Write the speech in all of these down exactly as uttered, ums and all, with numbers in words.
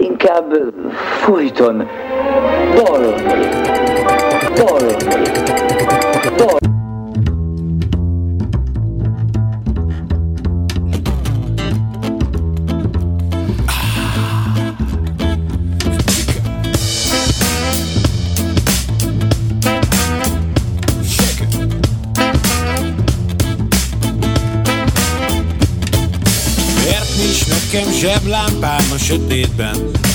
inkább folyton dalolni, dalolni, dalolni. Nekem zseblámpám a sötétben.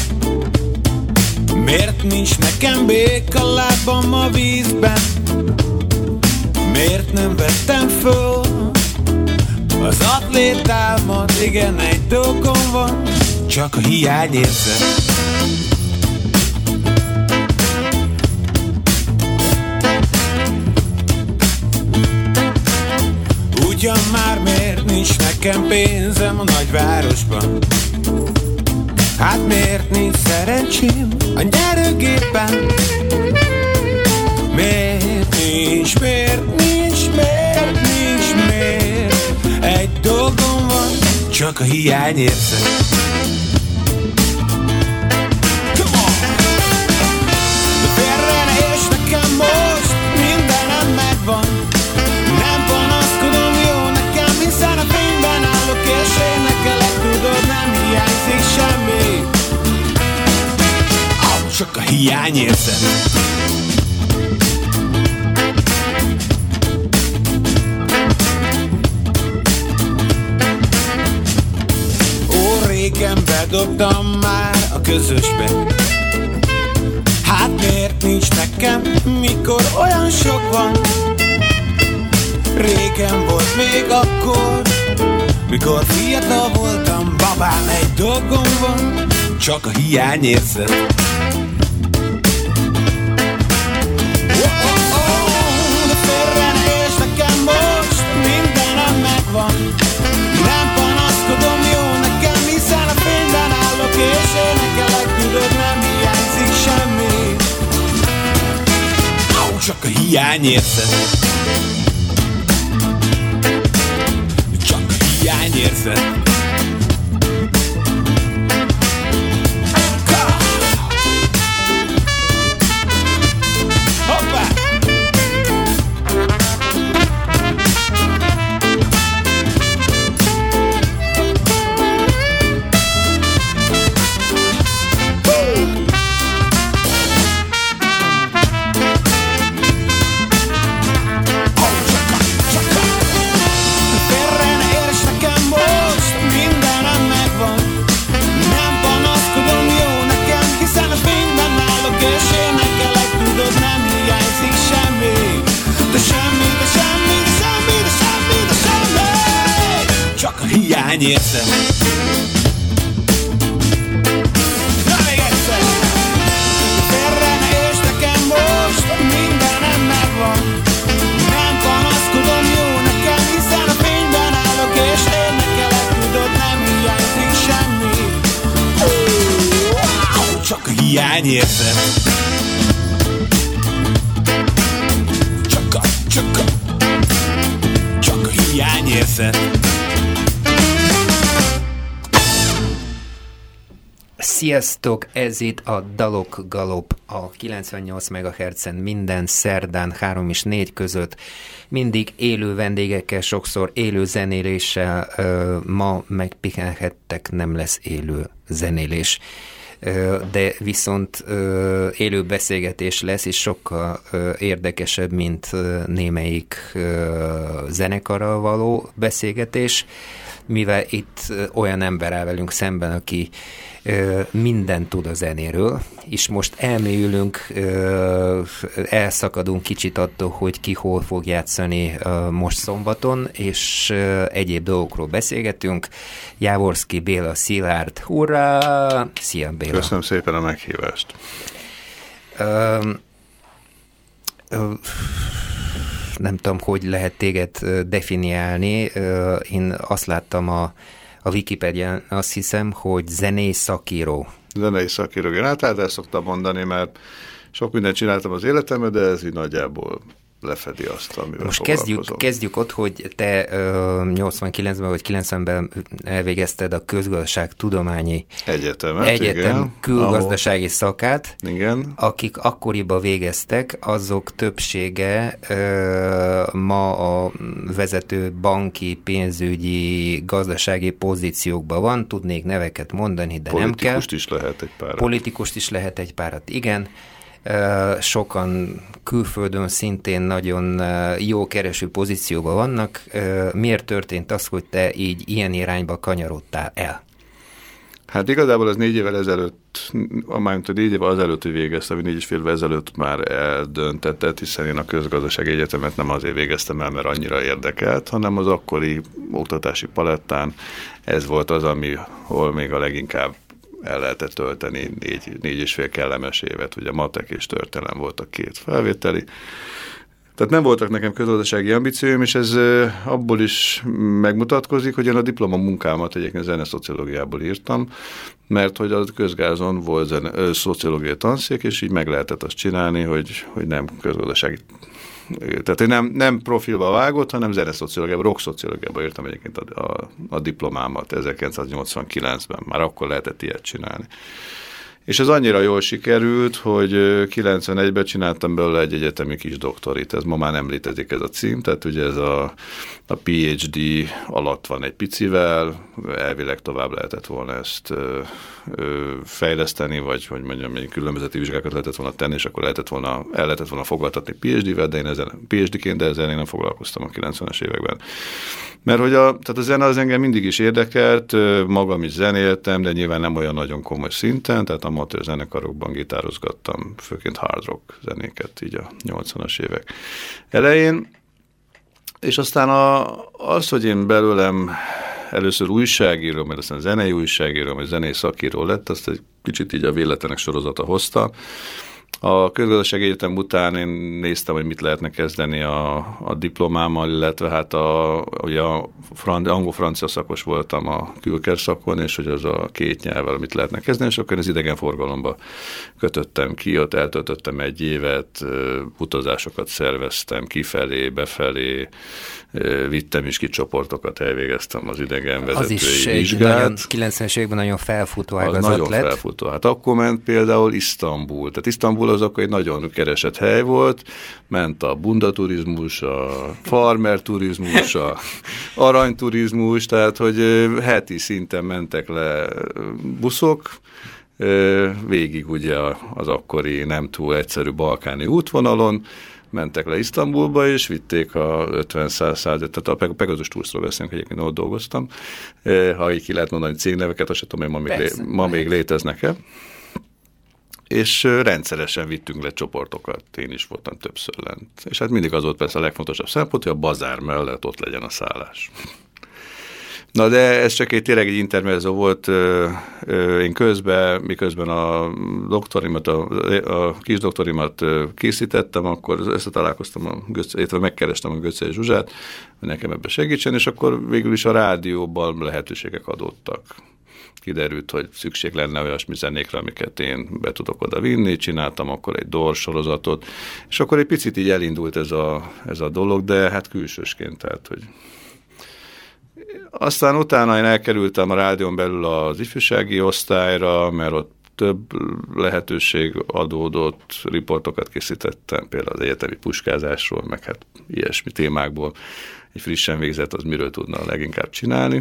Miért nincs nekem béka lábam a vízben? Miért nem vettem föl az atlétámat? Igen, egy dolgom van, csak a hiány érzet. Ugyan már miért nincs nekem pénzem a nagyvárosban? Hát miért nincs szerencsém a nyerőgépen? Miért nincs, miért nincs, miért nincs, miért? Egy dolgom van, csak a hiány érzet. Come on! De félre ne érts nekem most, mindenem megvan. Nem panaszkodom, jó nekem, hiszen a fényben állok, és én nekelek, tudod, nem hiányzik semmi. Ah, csak a hiány érzet. Ó, régen bedobtam már a közösbe. Hát miért nincs nekem, mikor olyan sok van? Régen volt még akkor, mikor fiatal voltam, babám, egy dolgom van, csak a hiány érzet. Oh, oh, oh, de félre ne érts nekem most, mindenem megvan. Nem panaszkodom, jó nekem, hiszen a fényben állok, és énekelek, tudod, nem hiányzik semmi. Oh, csak a hiány érzet. Hiány érzet. Hoppá! Hiány érzet. Na még egyszer! Félre ne érts nekem most, mindenem megvan. Nem panaszkodom, jó nekem, hiszen a fényben állok, és énekelek, tudod, nem hiányzik semmi. Wow, csak a hiány érzet. Csak a, csak a, csak a hiány érzet. Sziasztok, ez itt a Dalok Galop a kilencvennyolc megahertzen minden szerdán három és négy között, mindig élő vendégekkel, sokszor élő zenéléssel. Ma megpihenhettek, nem lesz élő zenélés, de viszont élő beszélgetés lesz, és sokkal érdekesebb, mint némelyik zenekarral való beszélgetés, mivel itt olyan ember áll velünk szemben, aki mindent tud a zenéről, és most elmélyülünk, elszakadunk kicsit attól, hogy ki hol fog játszani most szombaton, és egyéb dolgokról beszélgetünk. Jávorszky Béla, Szilárd, hurrá! Szia, Béla! Köszönöm szépen a meghívást! Uh, uh, nem tudom, hogy lehet téged definiálni. Én azt láttam a, a Wikipédián, azt hiszem, hogy zenei szakíró. Zenei szakíró. Én általában ezt szoktam mondani, mert sok mindent csináltam az életemben, de ez így nagyjából lefedi azt, amivel Most kezdjük, kezdjük ott, hogy te ö, nyolcvankilencben vagy kilencvenben elvégezted a közgazdaságtudományi egyetemet, egyetem igen, külgazdasági ahol, szakát. Igen. Akik akkoriban végeztek, azok többsége ö, ma a vezető banki, pénzügyi, gazdasági pozíciókban van. Tudnék neveket mondani, de nem kell. Politikust is lehet egy párat. Politikust is lehet egy párat, igen. Sokan külföldön szintén nagyon jó kereső pozícióban vannak. Miért történt az, hogy te így ilyen irányba kanyarodtál el? Hát igazából az négy évvel ezelőtt, mármint a négy évvel azelőtt, hogy végeztem, négy és fél évvel ezelőtt már eldöntetett, hiszen én a közgazdasági egyetemet nem azért végeztem el, mert annyira érdekelt, hanem az akkori oktatási palettán ez volt az, ami, hol még a leginkább el lehetett tölteni négy, négy és fél kellemes évet. Ugye matek és történelem voltak két felvételi. Tehát nem voltak nekem közgazdasági ambícióim, és ez abból is megmutatkozik, hogy én a diplomamunkámat egyébként zeneszociológiából írtam, mert hogy a közgázon volt zene, ö, szociológiai tanszék, és így meg lehetett azt csinálni, hogy, hogy nem közgazdasági. Tehát én nem, nem profilba vágott, hanem zeneszociológiában, rock-szociológiában írtam egyébként a, a, a diplomámat ezerkilencszáznyolcvankilencben. Már akkor lehetett ilyet csinálni. És ez annyira jól sikerült, hogy kilencvenegyben csináltam belőle egy egyetemi kis doktorit. Ez ma már nem létezik ez a cím, tehát ugye ez a, a PhD alatt van egy picivel, elvileg tovább lehetett volna ezt ö, ö, fejleszteni, vagy hogy mondjam, egy különbözeti vizsgákat lehetett volna tenni, és akkor lehetett volna, el lehetett volna foglaltatni PhD-vel, de én ezen, PhD-ként, de ezzel én nem foglalkoztam a kilencvenes években. Mert hogy a, tehát a zene az engem mindig is érdekelt, magam is zenéltem, de nyilván nem olyan nagyon komoly szinten, tehát amatőr zenekarokban gitározgattam, főként hard rock zenéket így a nyolcvanas évek elején. És aztán a, az, hogy én belőlem először újságíró, mert aztán zenei újságíró, vagy zenei szakíró lett, azt egy kicsit így a véletlenek sorozata hozta. A közgazdasági egyetem után én néztem, hogy mit lehetne kezdeni a, a diplomámmal, illetve hát a, ugye a fran, angol-francia szakos voltam a külker szakon, és hogy az a két nyelvvel mit lehetne kezdeni, és akkor az idegenforgalomba kötöttem ki, ott eltöltöttem egy évet, utazásokat szerveztem kifelé, befelé, vittem is ki csoportokat, elvégeztem az idegenvezetői vizsgát. Az is kilencvenes években nagyon felfutó ágazat az nagyon lett. felfutó. Hát akkor ment például Isztambul. Tehát Isztambul az akkor egy nagyon keresett hely volt, ment a bundaturizmus, a farmer turizmus, a aranyturizmus, tehát hogy heti szinten mentek le buszok, végig ugye az akkori nem túl egyszerű balkáni útvonalon, mentek le Isztambulba, és vitték a ötven-száz, tehát a Pegasus Toursról beszélünk, egyébként ott dolgoztam. Ha így ki lehet mondani cégneveket, azt sem tudom, hogy ma még, lé, ma még léteznek-e. És rendszeresen vittünk le csoportokat, én is voltam többször lent. És hát mindig az volt persze a legfontosabb szempont, hogy a bazár mellett ott legyen a szállás. Na de ez csak egy tényleg egy intermezzo volt. Én közben, miközben a doktorimat, a, a kis doktorimat készítettem, akkor összetalálkoztam, a Götze, illetve megkerestem a Götze Zsuzsát, hogy nekem ebben segítsen, és akkor végül is a rádióban lehetőségek adottak. Kiderült, hogy szükség lenne olyasmi zenékre, amiket én be tudok oda vinni, csináltam akkor egy dor sorozatot, és akkor egy picit így elindult ez a, ez a dolog, de hát külsősként, tehát, hogy aztán utána én elkerültem a rádión belül az ifjúsági osztályra, mert ott több lehetőség adódott, riportokat készítettem, például az egyetemi puskázásról, meg hát ilyesmi témákból. Egy frissen végzett, az miről tudna leginkább csinálni.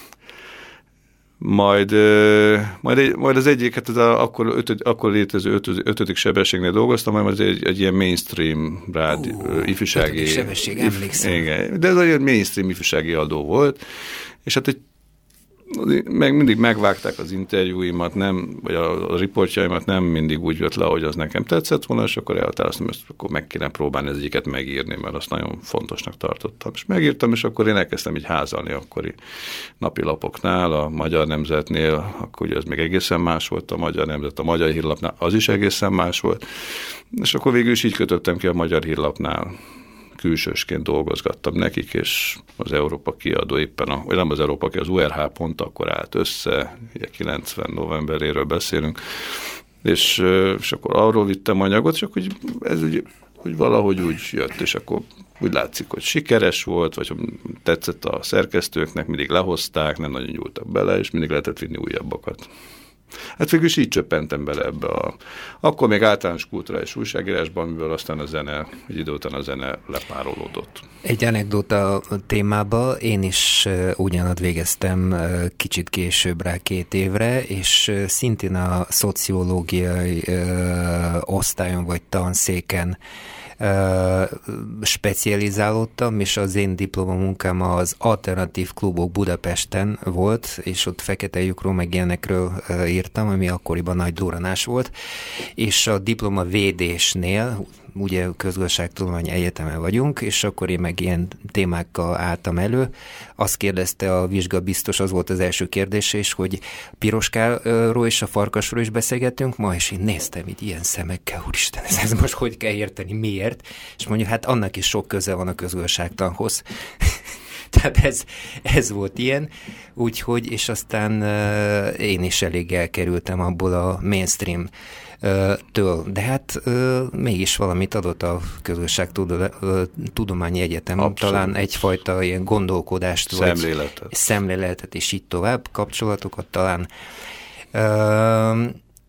Majd, majd, egy, majd az egyik, hát az a, akkor, ötöd, akkor létező ötöd, ötödik sebességnél dolgoztam, majd az egy, egy ilyen mainstream rádi, uh, ifjúsági... Ötödik sebesség, emlékszem. Igen, de ez egy mainstream ifjúsági adó volt, és hát egy, meg mindig megvágták az interjúimat, nem, vagy a, a riportjaimat nem mindig úgy jött le, hogy az nekem tetszett volna, és akkor elhatároztam, hogy akkor meg kéne próbálni az egyiket megírni, mert azt nagyon fontosnak tartottam. És megírtam, és akkor én elkezdtem így házalni akkori napilapoknál, a Magyar Nemzetnél, akkor ugye az még egészen más volt a Magyar Nemzet, a Magyar Hírlapnál az is egészen más volt, és akkor végül is így kötöttem ki a Magyar Hírlapnál. Külsősként dolgozgattam nekik, és az Európa kiadó éppen, a, vagy nem az Európa kiadó, az u er há pont akkor állt össze, ugye kilencven novemberéről beszélünk, és, és akkor arról vittem anyagot, csak hogy ez ugye hogy valahogy úgy jött, és akkor úgy látszik, hogy sikeres volt, vagy tetszett a szerkesztőknek, mindig lehozták, nem nagyon nyúltak bele, és mindig lehetett vinni újabbakat. Hát végül is így csöppentem bele ebbe a... Akkor még általános kulturális újságírásban, amiből aztán a zene, egy idő után a zene lepárolódott. Egy anekdóta témába, én is ugyanat végeztem kicsit később rá két évre, és szintén a szociológiai osztályon vagy tanszéken specializálódtam, és az én diplomamunkám az Alternatív Klubok Budapesten volt, és ott fekete lyukról meg ilyenekről írtam, ami akkoriban nagy durranás volt, és a diploma védésnél, ugye Közgazdaságtudományi Egyetemen vagyunk, és akkor én meg ilyen témákkal álltam elő. Azt kérdezte a vizsgabiztos, az volt az első kérdése is, hogy Piroskáról és a Farkasról is beszélgetünk ma, és én néztem így ilyen szemekkel, úristen, ez, ez most hogy kell érteni, miért? És mondjuk, hát annak is sok köze van a közgazdaságtanhoz. Tehát ez, ez volt ilyen, úgyhogy, és aztán uh, én is elég elkerültem abból a mainstream től, de hát uh, mégis valamit adott a Közgazdaságtudományi Egyetem. Abszolút. Talán egyfajta ilyen gondolkodást, szemléletet. vagy szemléletet, és így tovább, kapcsolatokat talán. Uh,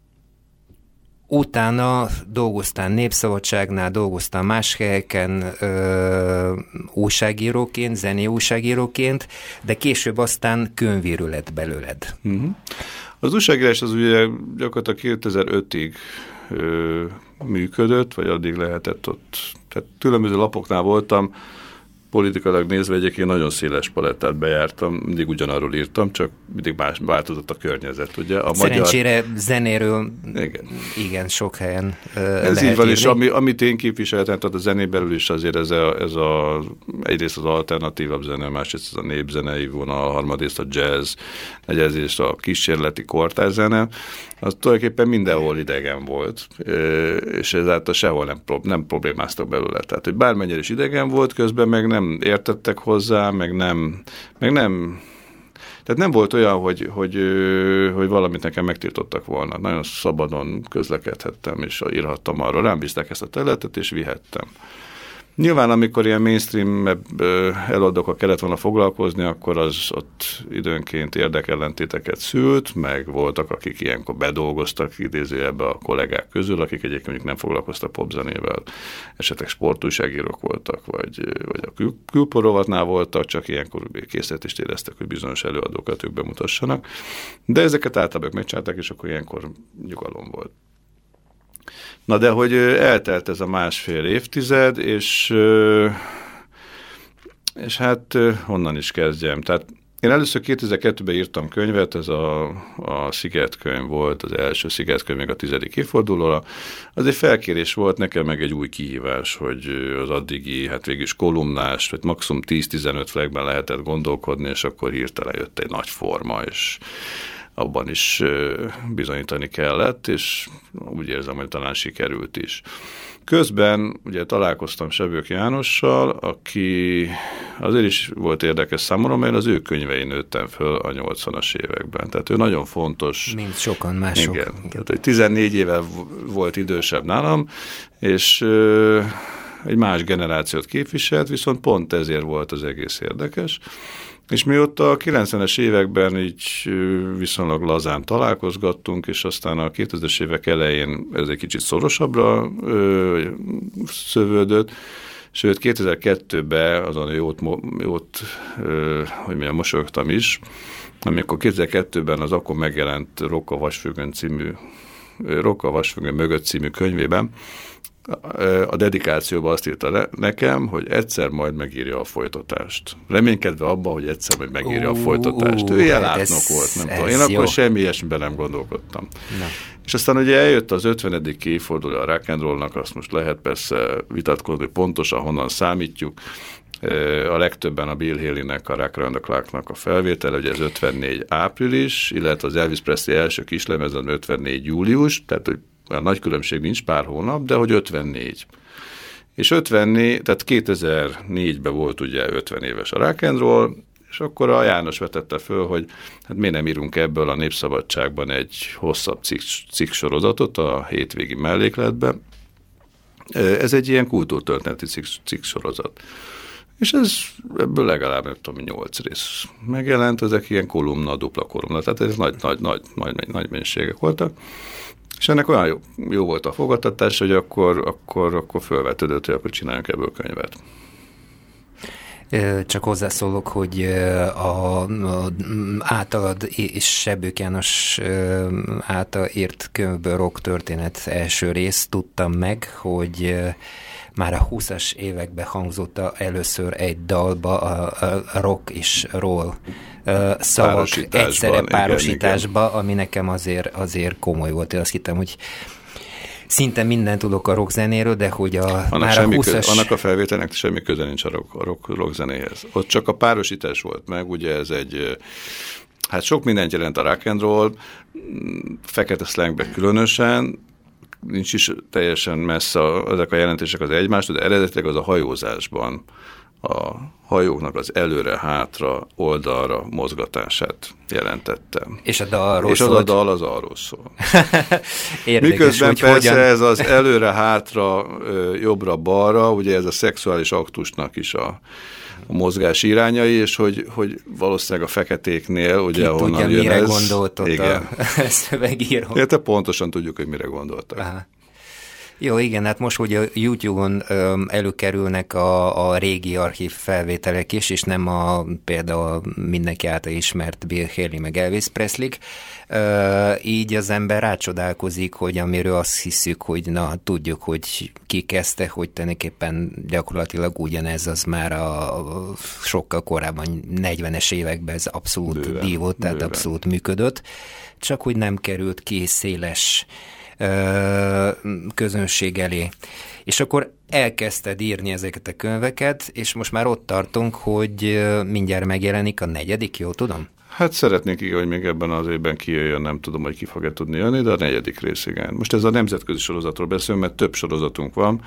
utána dolgoztál Népszabadságnál, dolgoztál más helyeken uh, újságíróként, zené újságíróként, de később aztán könyvíró lett belőled. Uh-huh. Az újságírás az ugye gyakorlatilag kétezer-ötig ö, működött, vagy addig lehetett ott. Tehát különböző lapoknál voltam, politikailag nézve egyébként nagyon széles palettát bejártam, mindig ugyanarról írtam, csak mindig más, változott a környezet. Ugye? A Szerencsére magyar... zenéről igen. igen, sok helyen uh, ez így van, írni. És ami, amit én képviseltem, tehát a zenén belül is azért ez a, ez a egyrészt az alternatívabb zene, másrészt az a népzenei vonal, harmadrészt a jazz, negyedrészt a kísérleti kortárzene, az tulajdonképpen mindenhol idegen volt, és ezáltal sehol nem, nem problémáztak belőle. Tehát, hogy bármennyire is idegen volt, közben meg nem értettek hozzá, meg nem, meg nem tehát nem volt olyan, hogy, hogy, hogy valamit nekem megtiltottak volna. Nagyon szabadon közlekedhettem, és írhattam arról. Rám bízták ezt a területet, és vihettem. Nyilván, amikor ilyen mainstream előadókkal kellett volna foglalkozni, akkor az ott időnként érdekellentéteket szült, meg voltak, akik ilyenkor bedolgoztak idézőjelbe a kollégák közül, akik egyébként mondjuk nem foglalkoztak popzenével, esetleg sportújságírók voltak, vagy, vagy a kül- külporovatnál voltak, csak ilyenkor készletést éreztek, hogy bizonyos előadókat ők bemutassanak. De ezeket általában megcsinálták, és akkor ilyenkor nyugalom volt. Na de hogy eltelt ez a másfél évtized, és, és hát honnan is kezdjem. Tehát én először kétezer-kettőben írtam könyvet, ez a, a Sziget könyv volt, az első Sziget könyv még a tizedik évfordulóra. Az egy felkérés volt nekem, meg egy új kihívás, hogy az addigi, hát végül is kolumnás, vagy maximum tíz-tizenöt flagben lehetett gondolkodni, és akkor hirtelen jött egy nagy forma, és abban is bizonyítani kellett, és úgy érzem, hogy talán sikerült is. Közben ugye találkoztam Sebők Jánossal, aki azért is volt érdekes számomra, mert az ő könyvein nőttem föl a nyolcvanas években. Tehát ő nagyon fontos. Mint sokan mások. Igen. Igen. Tehát, hogy tizennégy éve volt idősebb nálam, és ö, egy más generációt képviselt, viszont pont ezért volt az egész érdekes. És mi ott a kilencvenes években így viszonylag lazán találkozgattunk, és aztán a kétezres évek elején ez egy kicsit szorosabbra ö, szövődött, sőt kétezer-kettőben azon jót, jót ö, hogy milyen mosolyogtam is, amikor kétezer-kettőben az akkor megjelent Rokka Vasfüggöny című, Rokka Vasfüggöny mögött című könyvében a dedikációban azt írta le, nekem, hogy egyszer majd megírja a folytatást. Reménykedve abban, hogy egyszer majd megírja uh, a folytatást. Ő ilyen látnok volt, nem tudom. Én jó. Akkor semmi ilyesmiben nem gondolkodtam. Na. És aztán ugye eljött az ötvenedik évforduló a rock and rollnak, azt most lehet persze vitatkozni, pontosan honnan számítjuk. A legtöbben a Bill Haley-nek, a Rock Around the Clock-nak a felvétele, ugye ez ötvennégy április, illetve az Elvis Presley első kislemezen ötvennégy július, tehát hogy olyan nagy különbség nincs, pár hónap, de hogy ötvennégy. És ötvennégy, tehát kétezer-négyben volt ugye ötven éves a rock and roll, és akkor a János vetette föl, hogy hát miért nem írunk ebből a Népszabadságban egy hosszabb cikk, cikk sorozatot a hétvégi mellékletbe, Ez egy ilyen kultúrtörténeti cikk, cikk sorozat. És ez ebből legalább, nem tudom, nyolc rész megjelent, ezek ilyen kolumna, dupla kolumna, tehát ez nagy, nagy, nagy, nagy, nagy mennyiségek voltak. És ennek olyan jó, jó volt a fogadtatás, hogy akkor, akkor, akkor felvetődött, hogy akkor csináljunk ebből könyvet. Csak hozzászólok, hogy a, a általad és Sebők János által írt könyvből rock történet első rész tudtam meg, hogy már a húszas években hangzott először egy dalba a, a rock és roll szavak egyszerre párosításba, ami nekem azért, azért komoly volt. Én azt hittem, hogy szinte mindent tudok a rockzenéről, de hogy a annak már a húszas... Köz, annak a felvételnek semmi köze nincs a rock, a rock, rockzenéhez. Ott csak a párosítás volt meg, ugye ez egy, hát sok mindent jelent a rock and roll, fekete slangben különösen, nincs is teljesen messze a, ezek a jelentések az egymástól, de eredetileg az a hajózásban a hajóknak az előre-hátra oldalra mozgatását jelentette. És a dalról És az szólt. a dal az arról szól. Érdekes, miközben hogy persze hogyan... ez az előre-hátra, jobbra-balra, ugye ez a szexuális aktusnak is a, a mozgás irányai, és hogy, hogy valószínűleg a feketéknél, ugye Ki ahonnan tudja, jön mire ez, gondoltott igen. a szövegíró. Érte, pontosan tudjuk, hogy mire gondoltak. Aha. Jó, igen, hát most, hogy a YouTube-on öm, előkerülnek a, a régi archív felvételek is, és nem a például mindenki által ismert Bill Haley meg Elvis Presley, ö, így az ember rácsodálkozik, hogy amiről azt hiszük, hogy na, tudjuk, hogy ki kezdte, hogy tulajdonképpen gyakorlatilag ugyanez az már a, a sokkal korábban, negyvenes években ez abszolút Bőven, dívott, tehát bőven. abszolút működött, csak hogy nem került ki széles közönség elé. És akkor elkezdted írni ezeket a könyveket, és most már ott tartunk, hogy mindjárt megjelenik a negyedik, jó tudom? Hát szeretnék igen, hogy még ebben az évben kijöjjön, nem tudom, hogy ki fog-e tudni jönni, de a negyedik rész igen. Most ez a nemzetközi sorozatról beszélünk, mert több sorozatunk van.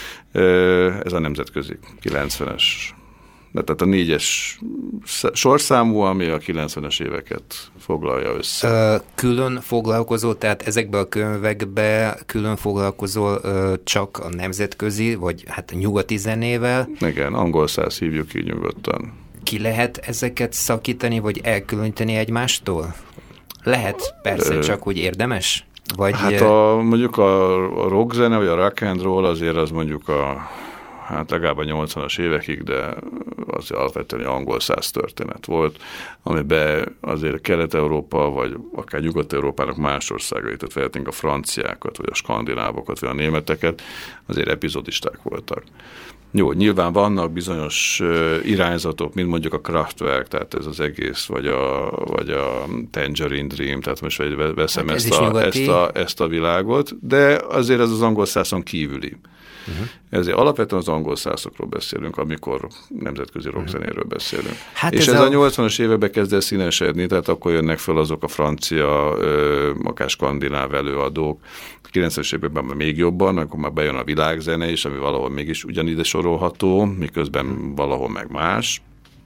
Ez a nemzetközi kilencvenes. De tehát a négyes sorszámú, ami a kilencvenes éveket foglalja össze. Külön foglalkozol, tehát ezekben a könyvekben külön foglalkozol csak a nemzetközi, vagy hát a nyugati zenével. Igen, angol száz hívjuk így nyugodtan. Ki lehet ezeket szakítani, vagy elkülöníteni egymástól? Lehet, persze, csak hogy érdemes? Vagy... Hát a, mondjuk a, a rockzene, vagy a rock and roll azért az mondjuk a hát legalább a nyolcvanas évekig, de az alapvetően angol száz történet volt, amiben azért Kelet-Európa, vagy akár Nyugat-Európának más országait, tehát vehetnénk a franciákat, vagy a skandinávokat, vagy a németeket, azért epizodisták voltak. Jó, nyilván vannak bizonyos irányzatok, mint mondjuk a Kraftwerk, tehát ez az egész, vagy a, vagy a Tangerine Dream, tehát most veszem hát ez ezt, a, ezt, a, ezt a világot, de azért ez az angol százon kívüli. Uh-huh. Ezért alapvetően az angol százokról beszélünk, amikor nemzetközi rockzenéről beszélünk. Hát és ez, ez a, a nyolcvanas években kezd el színesedni, tehát akkor jönnek fel azok a francia, akár skandináv előadók, a kilencvenes években még jobban, akkor már bejön a világzene is, ami valahol mégis ugyanide sorolható, miközben uh-huh. valahol meg más.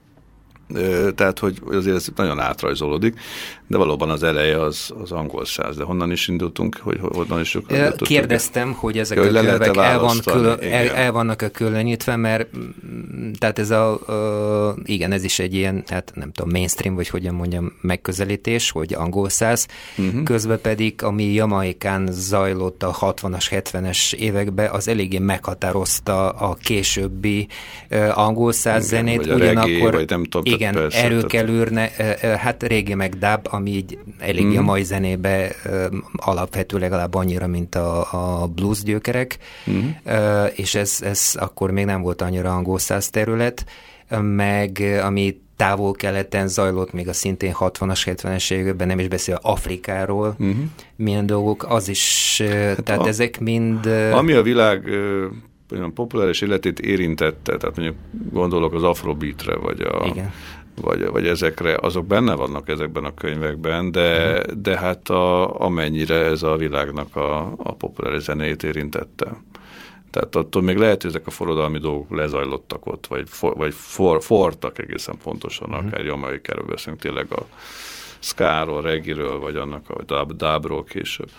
Tehát, hogy azért ez nagyon átrajzolódik, de valóban az eleje az, az angol száz. De honnan is indultunk? Hogy honnan is Kérdeztem, hogy ezek ja, a könyvek el, van külön, el, el vannak a különítve, mert tehát ez a, uh, igen, ez is egy ilyen, hát nem tudom, mainstream, vagy hogyan mondjam, megközelítés, hogy angol száz. Uh-huh. Közben pedig, ami Jamaikán zajlott a hatvanas, hetvenes években, az eléggé meghatározta a későbbi uh, angol száz zenét, ugyanakkor vagy nem tudom, igen, erőkelőrne, hát régi meg dub, ami így elég mm. a mai zenébe alapvető legalább annyira, mint a, a blues gyökerek, mm. és ez, ez akkor még nem volt annyira angol száz terület, meg ami távol-keleten zajlott, még a szintén hatvanas, hetvenes években, nem is beszél Afrikáról, mm. milyen dolgok, az is, hát tehát a, ezek mind... Ami a világ olyan populáris életét érintette, tehát mondjuk gondolok az afrobeatre, vagy, a, vagy, vagy ezekre, azok benne vannak ezekben a könyvekben, de, uh-huh. de hát a, amennyire ez a világnak a, a populáris zenéjét érintette. Tehát attól még lehet, hogy ezek a forradalmi dolgok lezajlottak ott, vagy, for, vagy for, fortak egészen pontosan, uh-huh. akár Jamaikáról beszélünk, tényleg a skáról, reggiről, vagy annak a dábról később.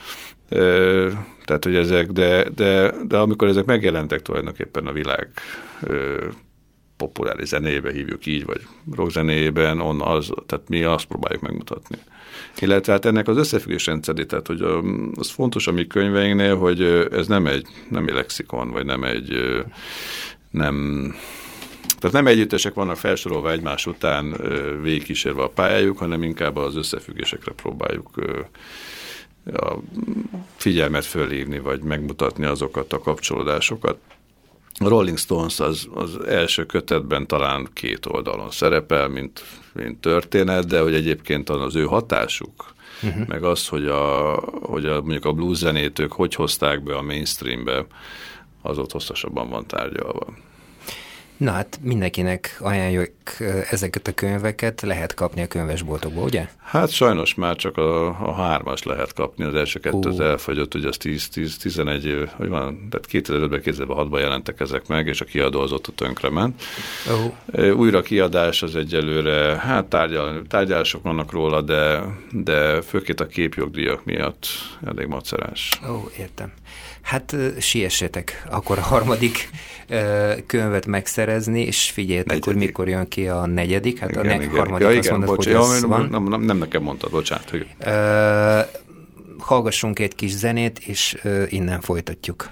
Tehát, hogy ezek, de, de, de amikor ezek megjelentek tulajdonképpen a világ populáris zenébe, hívjuk így, vagy rockzenében, on az, tehát mi azt próbáljuk megmutatni. Illetve hát ennek az összefüggés rendszerét, tehát hogy az fontos a mi könyveinknél, hogy ez nem egy, nem egy lexikon, vagy nem egy, nem, tehát nem együttesek vannak felsorolva egymás után végigkísérve a pályájuk, hanem inkább az összefüggésekre próbáljuk a figyelmet fölhívni, vagy megmutatni azokat a kapcsolódásokat. A Rolling Stones az, az első kötetben talán két oldalon szerepel, mint, mint történet, de hogy egyébként az ő hatásuk, uh-huh. meg az, hogy, a, hogy a, mondjuk a blues zenét ők hogy hozták be a mainstreambe, az ott hosszasabban van tárgyalva. Na hát mindenkinek ajánljuk ezeket a könyveket, lehet kapni a könyvesboltokból, ugye? Hát sajnos már csak a, a hármas lehet kapni, az első kettő az elfogyott, ugye az tíz-tizenegy év, hogy van, tehát kétezer-ötben, kétezer-hatban jelentek ezek meg, és a kiadó az ott a tönkrement. Oh. Újra kiadás az egyelőre, hát tárgyal, tárgyalások vannak róla, de, de főként a képjogdíjak miatt elég macerás. Ó, oh, értem. Hát siessetek akkor a harmadik uh, könyvet megszerezni, és figyeljetek, hogy mikor jön ki a negyedik, hát igen, a ne- igen. harmadik ja, azt igen, mondod, bocs, hogy ja, van. Nem, nem, nem nekem mondtad, bocsánat. Hogy... Uh, hallgassunk egy kis zenét, és uh, innen folytatjuk.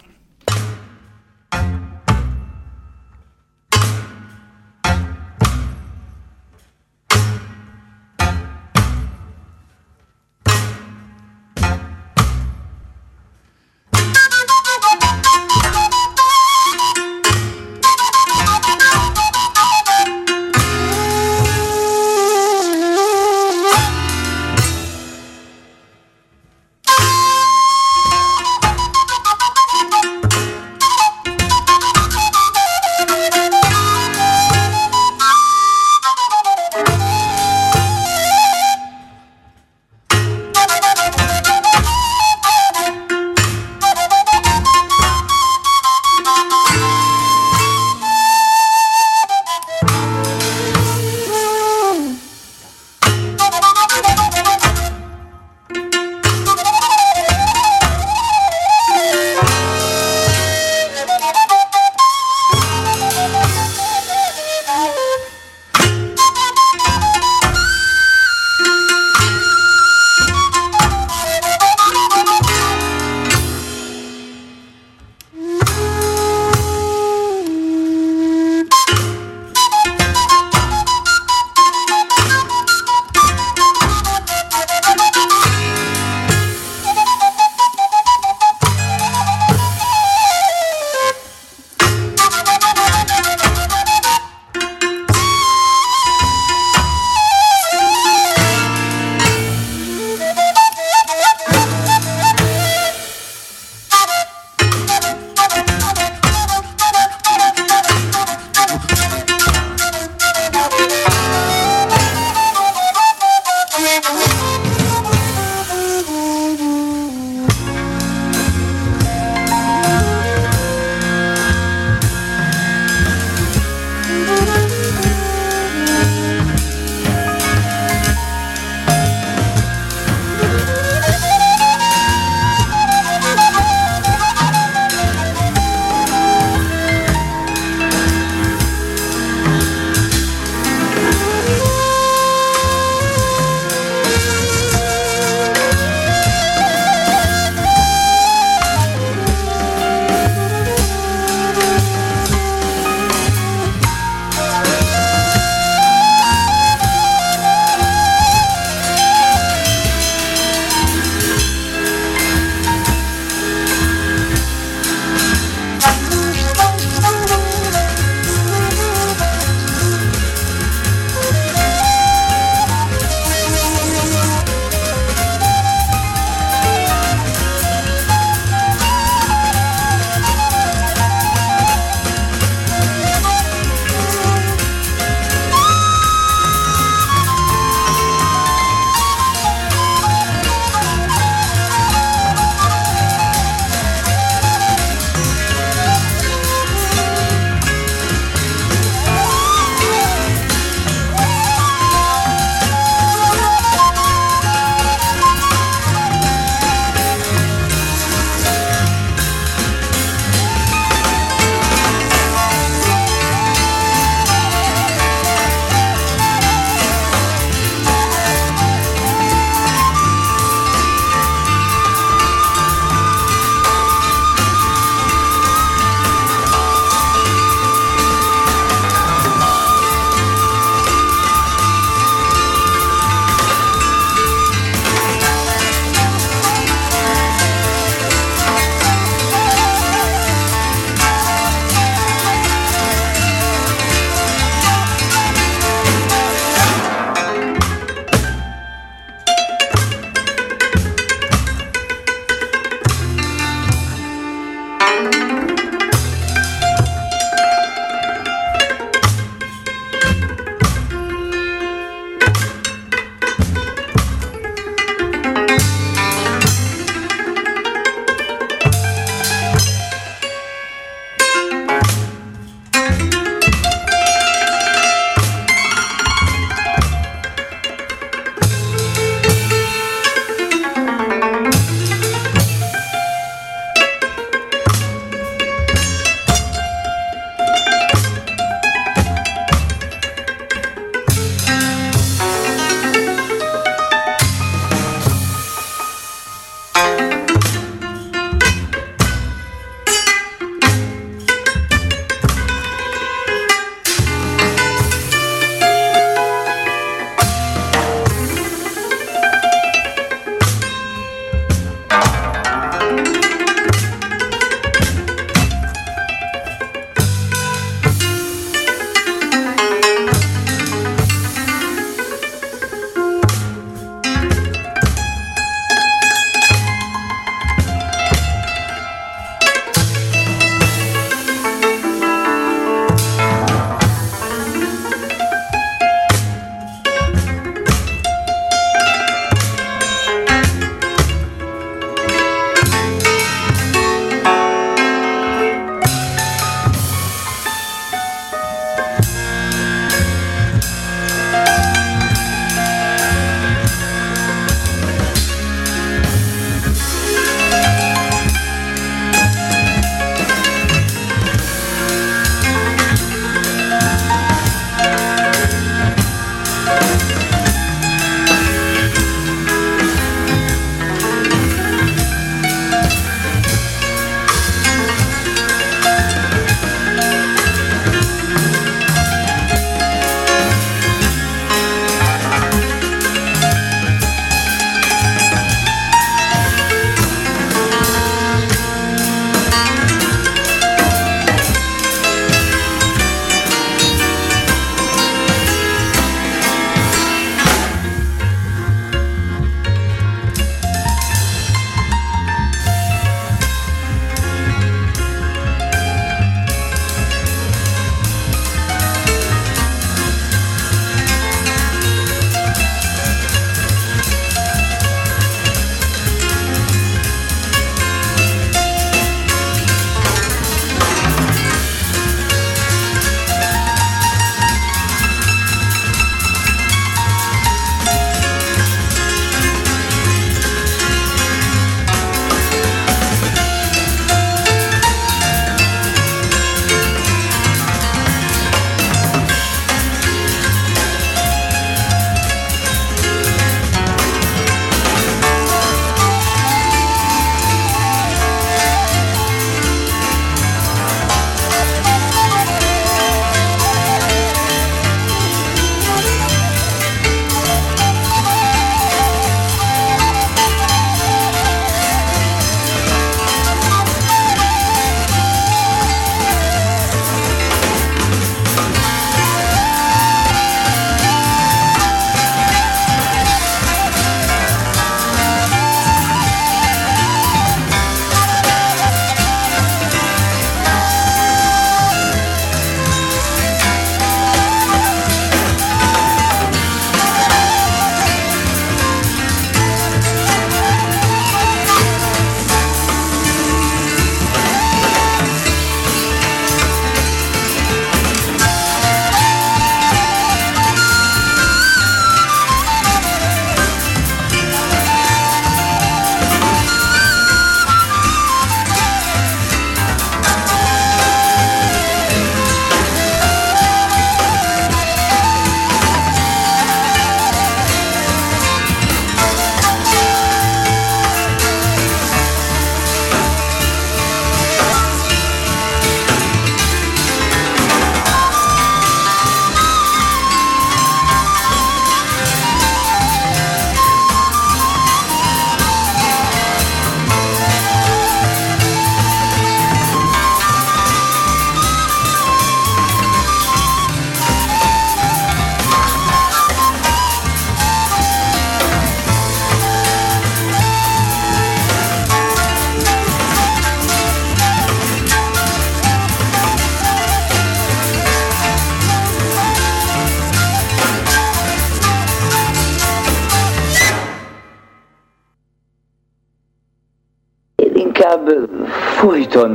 inkább folyton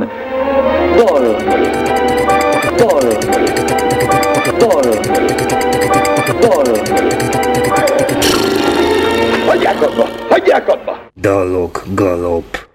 dal, dal, dal, dal. Hagyják abba! Hagyják abba! Dalok galop.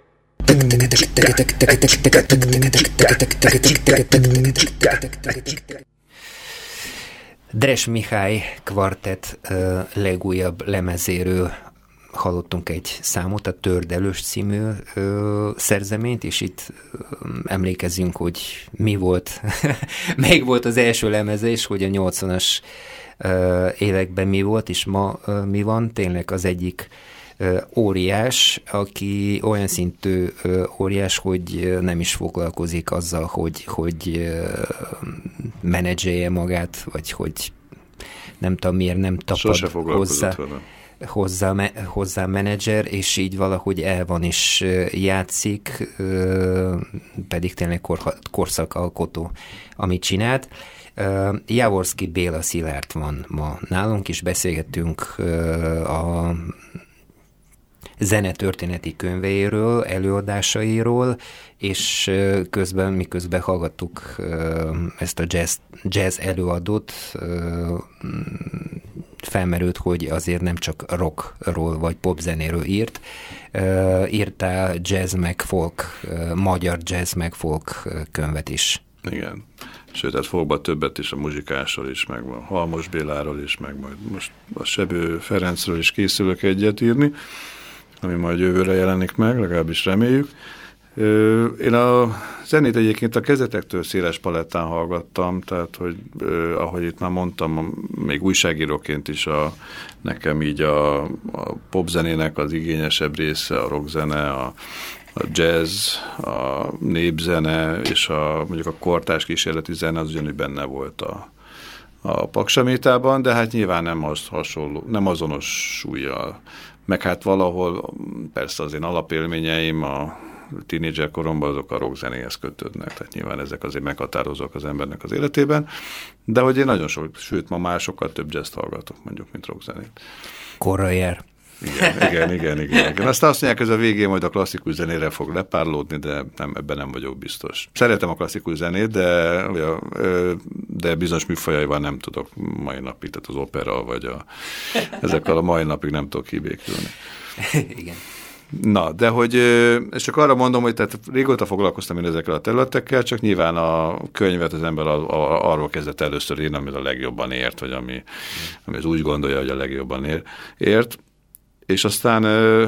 Dres Mihály kvartett uh, legújabb lemezéről hallottunk egy számot, a Tördelős című ö, szerzeményt, és itt ö, emlékezzünk, hogy mi volt, melyik volt az első lemeze, és hogy a nyolcvanas ö, években mi volt, és ma ö, mi van. Tényleg az egyik óriás, aki olyan szintű óriás, hogy nem is foglalkozik azzal, hogy, hogy menedzselje magát, vagy hogy nem tudom miért nem tapad hozzá, hozzá, hozzá menedzser, és így valahogy el van is játszik, pedig tényleg korszakalkotó, amit csinált. Jaworski Béla Szilárd van ma nálunk, és beszélgettünk a zenetörténeti könyveiről, előadásairól, és közben, miközben hallgattuk ezt a jazz, jazz előadót, felmerült, hogy azért nem csak rockról vagy popzenéről írt, írtál jazz meg folk, magyar jazz meg folk könyvet is. Igen. Sőt, tehát fogba többet is a muzsikásról is, meg a Halmos Béláról is, meg majd most a Sebő Ferencről is készülök egyet írni, ami majd jövőre jelenik meg, legalábbis reméljük. Én a zenét egyébként a kezdetektől széles palettán hallgattam, tehát, hogy ahogy itt már mondtam, még újságíróként is a, nekem így a, a popzenének az igényesebb része, a rockzene, a, a jazz, a népzene és a, mondjuk a kortárs kísérleti zene az ugyanúgy benne volt a, a Paksamétában, de hát nyilván nem, az hasonló, nem azonos súllyal. Meg hát valahol persze az én alapélményeim a tínédzser koromban azok a rockzenéhez kötődnek, tehát nyilván ezek azért meghatározók az embernek az életében, de hogy én nagyon sok, sőt ma már sokkal több jazzt hallgatok mondjuk, mint rockzenét. Korra jár. Igen, igen, igen, igen, igen. Aztán azt mondják, hogy a végén majd a klasszikus zenére fog lepárlódni, de nem, ebben nem vagyok biztos. Szeretem a klasszikus zenét, de, de bizonyos műfajaival nem tudok mai napig, tehát az opera, vagy a, ezekkel a mai napig nem tudok kibékülni. Igen. Na, de hogy, és csak arra mondom, hogy tehát régóta foglalkoztam én ezekkel a területekkel, csak nyilván a könyvet az ember arról kezdett először írni, amit a legjobban ért, vagy ami, ami az úgy gondolja, hogy a legjobban ér, ért. És aztán,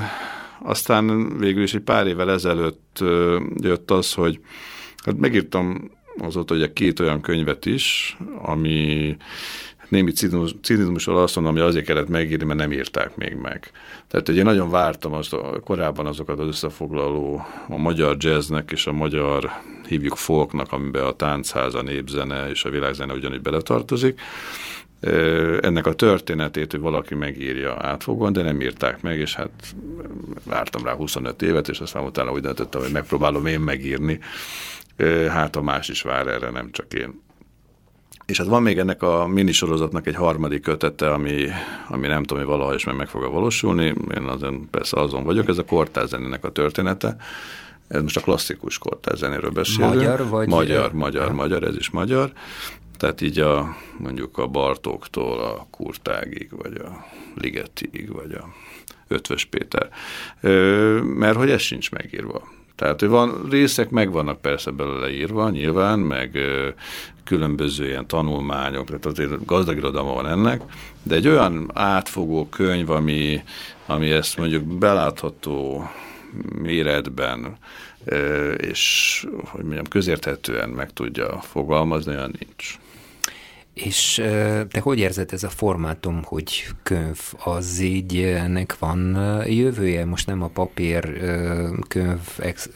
aztán végül is egy pár évvel ezelőtt jött az, hogy hát megírtam azóta ugye két olyan könyvet is, ami némi cinizmussal azt mondom, hogy azért kellett megírni, mert nem írták még meg. Tehát ugye én nagyon vártam azt, korábban azokat az összefoglaló a magyar jazznek és a magyar, hívjuk folknak, amiben a táncház, a népzene és a világzene ugyanúgy beletartozik, ennek a történetét, hogy valaki megírja átfogóan, de nem írták meg, és hát vártam rá huszonöt évet, és aztán utána úgy döntöttem, hogy megpróbálom én megírni. Hát a más is vár erre, nem csak én. És hát van még ennek a minisorozatnak egy harmadik kötete, ami, ami nem tudom, hogy valaha is meg, meg fog valósulni. Én azon, persze azon vagyok, ez a kortárszenének a története. Ez most a klasszikus kortárszenéről beszélünk. Magyar vagy? Magyar, magyar, ja. magyar, ez is magyar. Tehát így a, mondjuk a Bartóktól a Kurtágig, vagy a Ligetig, vagy a Ötvös Péter. Mert hogy ez sincs megírva. Tehát, hogy van, részek meg vannak persze belőle írva, nyilván, meg ö, különböző ilyen tanulmányok, tehát azért gazdag irodalma van ennek, de egy olyan átfogó könyv, ami, ami ezt mondjuk belátható méretben, ö, és hogy mondjam, közérthetően meg tudja fogalmazni, olyan nincs. És te hogy érzed ez a formátum, hogy könyv, az így ennek van jövője? Most nem a papír könyv ex,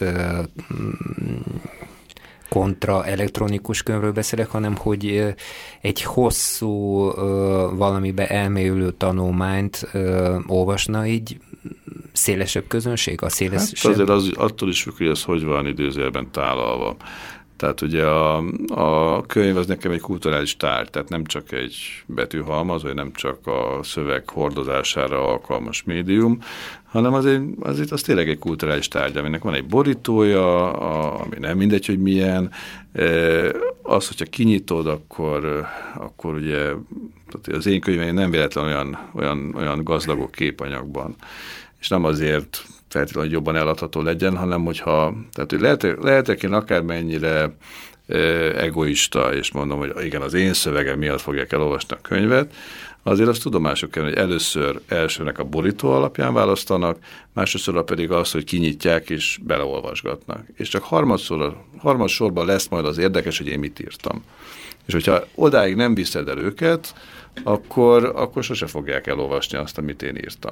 kontra elektronikus könyvről beszélek, hanem hogy egy hosszú valamibe elmélyülő tanulmányt olvasna így szélesebb közönség? A szélesebb... Hát azért az, attól is függ, hogy ez hogy van idézőjelben tálalva. Tehát ugye a, a könyv az nekem egy kulturális tárgy, tehát nem csak egy betűhalmaz, vagy nem csak a szöveg hordozására alkalmas médium, hanem az, egy, az, az tényleg egy kulturális tárgy, aminek van egy borítója, a, ami nem mindegy, hogy milyen. Az, hogyha kinyitod, akkor, akkor ugye az én könyveim nem véletlen olyan, olyan, olyan gazdagok képanyagban, és nem azért feltétlenül jobban eladható legyen, hanem hogyha, tehát hogy lehetek, lehetek én akármennyire e, egoista, és mondom, hogy igen, az én szövegem miatt fogják elolvasni a könyvet, azért azt tudomásuk kell, hogy először elsőnek a borító alapján választanak, másodszorra pedig az, hogy kinyitják és beleolvasgatnak. És csak harmadszor, harmadsorban lesz majd az érdekes, hogy én mit írtam. És hogyha odáig nem viszed el őket, akkor, akkor sose fogják elolvasni azt, amit én írtam.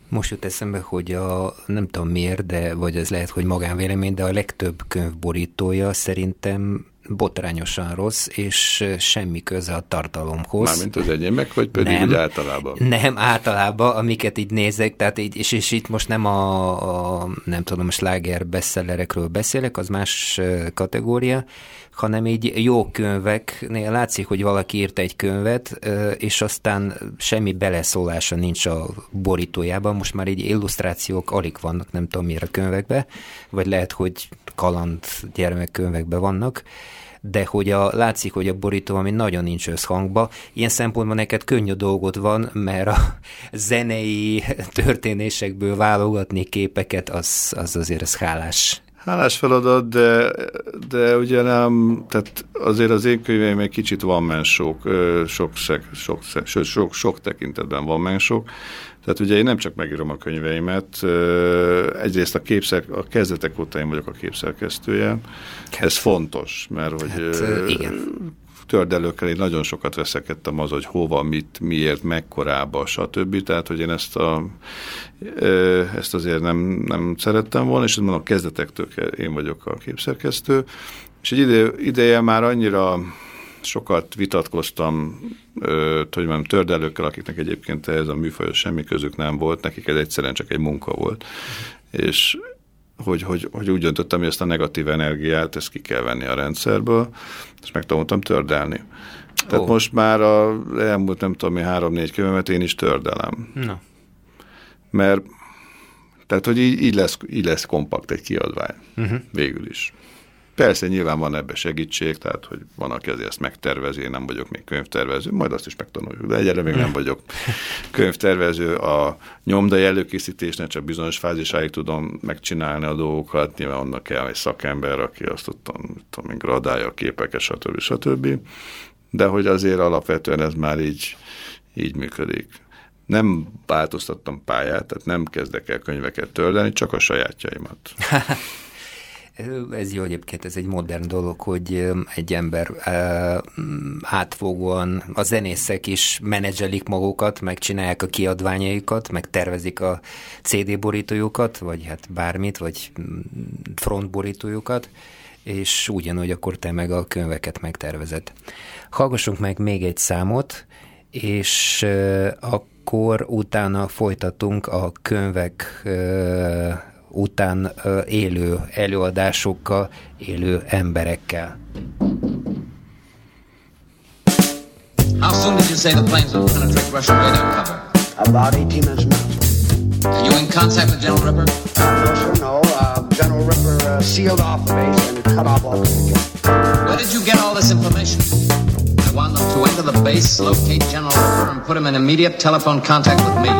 Most jut eszembe, hogy a, nem tudom miért, de vagy ez lehet, hogy magánvélemény, de a legtöbb könyv borítója szerintem botrányosan rossz, és semmi köze a tartalomhoz. Mármint az enyémek, vagy pedig nem, úgy általában? Nem, általában, amiket így nézek, tehát így, és, és itt most nem a, a nem tudom, a sláger bestsellerekről beszélek, az más kategória, hanem így jó könyveknél látszik, hogy valaki írt egy könyvet, és aztán semmi beleszólása nincs a borítójában. Most már így illusztrációk alig vannak, nem tudom miért a könyvekben, vagy lehet, hogy kaland gyermekkönyvekben vannak, de hogy a, látszik, hogy a borító, ami nagyon nincs összhangba. Ilyen szempontból neked könnyű dolgod van, mert a zenei történésekből válogatni képeket, az, az azért az hálás. Hálás feladat, de, de ugye nem, tehát azért az én könyveim egy kicsit one-man sok, sok, sok, sok, sok, sok tekintetben one-man sok. Tehát ugye én nem csak megírom a könyveimet, egyrészt a képszer, a kezdetek óta én vagyok a képszerkesztője. Ez fontos, mert hogy hát, igen. Tördelőkkel én nagyon sokat veszekedtem az, hogy hova, mit, miért, mekkorába, stb. Tehát, hogy én ezt, a, ezt azért nem, nem szerettem volna, és mondom, a kezdetektől én vagyok a képszerkesztő. És egy ide, ideje már annyira sokat vitatkoztam, hogy mondjam, tördelőkkel, akiknek egyébként ehhez a műfajhoz semmi közük nem volt, nekik ez egyszerűen csak egy munka volt. És hogy, hogy, hogy úgy döntöttem, hogy ezt a negatív energiát, ezt ki kell venni a rendszerből, és megtanultam tördelni. Tehát oh. most már a elmúlt nem tudom mi három-négy könyvemet én is tördelem. No. Mert tehát, hogy így, így, lesz, így lesz kompakt egy kiadvány. Uh-huh. Végül is. Persze, nyilván van ebbe segítség, tehát, hogy van, aki azért ezt megtervezi, én nem vagyok még könyvtervező, majd azt is megtanuljuk, de egyelőre még nem vagyok könyvtervező. A nyomdai előkészítésnél csak bizonyos fázisáig tudom megcsinálni a dolgokat, nyilván annak kell egy szakember, aki azt tudom, tudom gradálja a képeket, stb. stb. De hogy azért alapvetően ez már így, így működik. Nem változtattam pályát, tehát nem kezdek el könyveket tördelni, csak a sajátjaimat. Ez jó egyébként, ez egy modern dolog, hogy egy ember átfogóan, a zenészek is menedzselik magukat, megcsinálják a kiadványaikat, meg tervezik a cé dé borítójukat, vagy hát bármit, vagy front borítójukat, és ugyanúgy akkor te meg a könyveket megtervezed. Hallgassunk meg még egy számot, és akkor utána folytatunk a könyvek után élő előadásokkal, élő emberekkel. How soon did you say the planes would penetrate Russian radar cover? About eighteen minutes now. Are you in contact with General Ripper? Uh, no, sir, no. Uh, General Ripper uh, sealed off the base and cut off all communication. Where did you get all this information? I want them to enter the base, locate General Ripper, and put him in immediate telephone contact with me.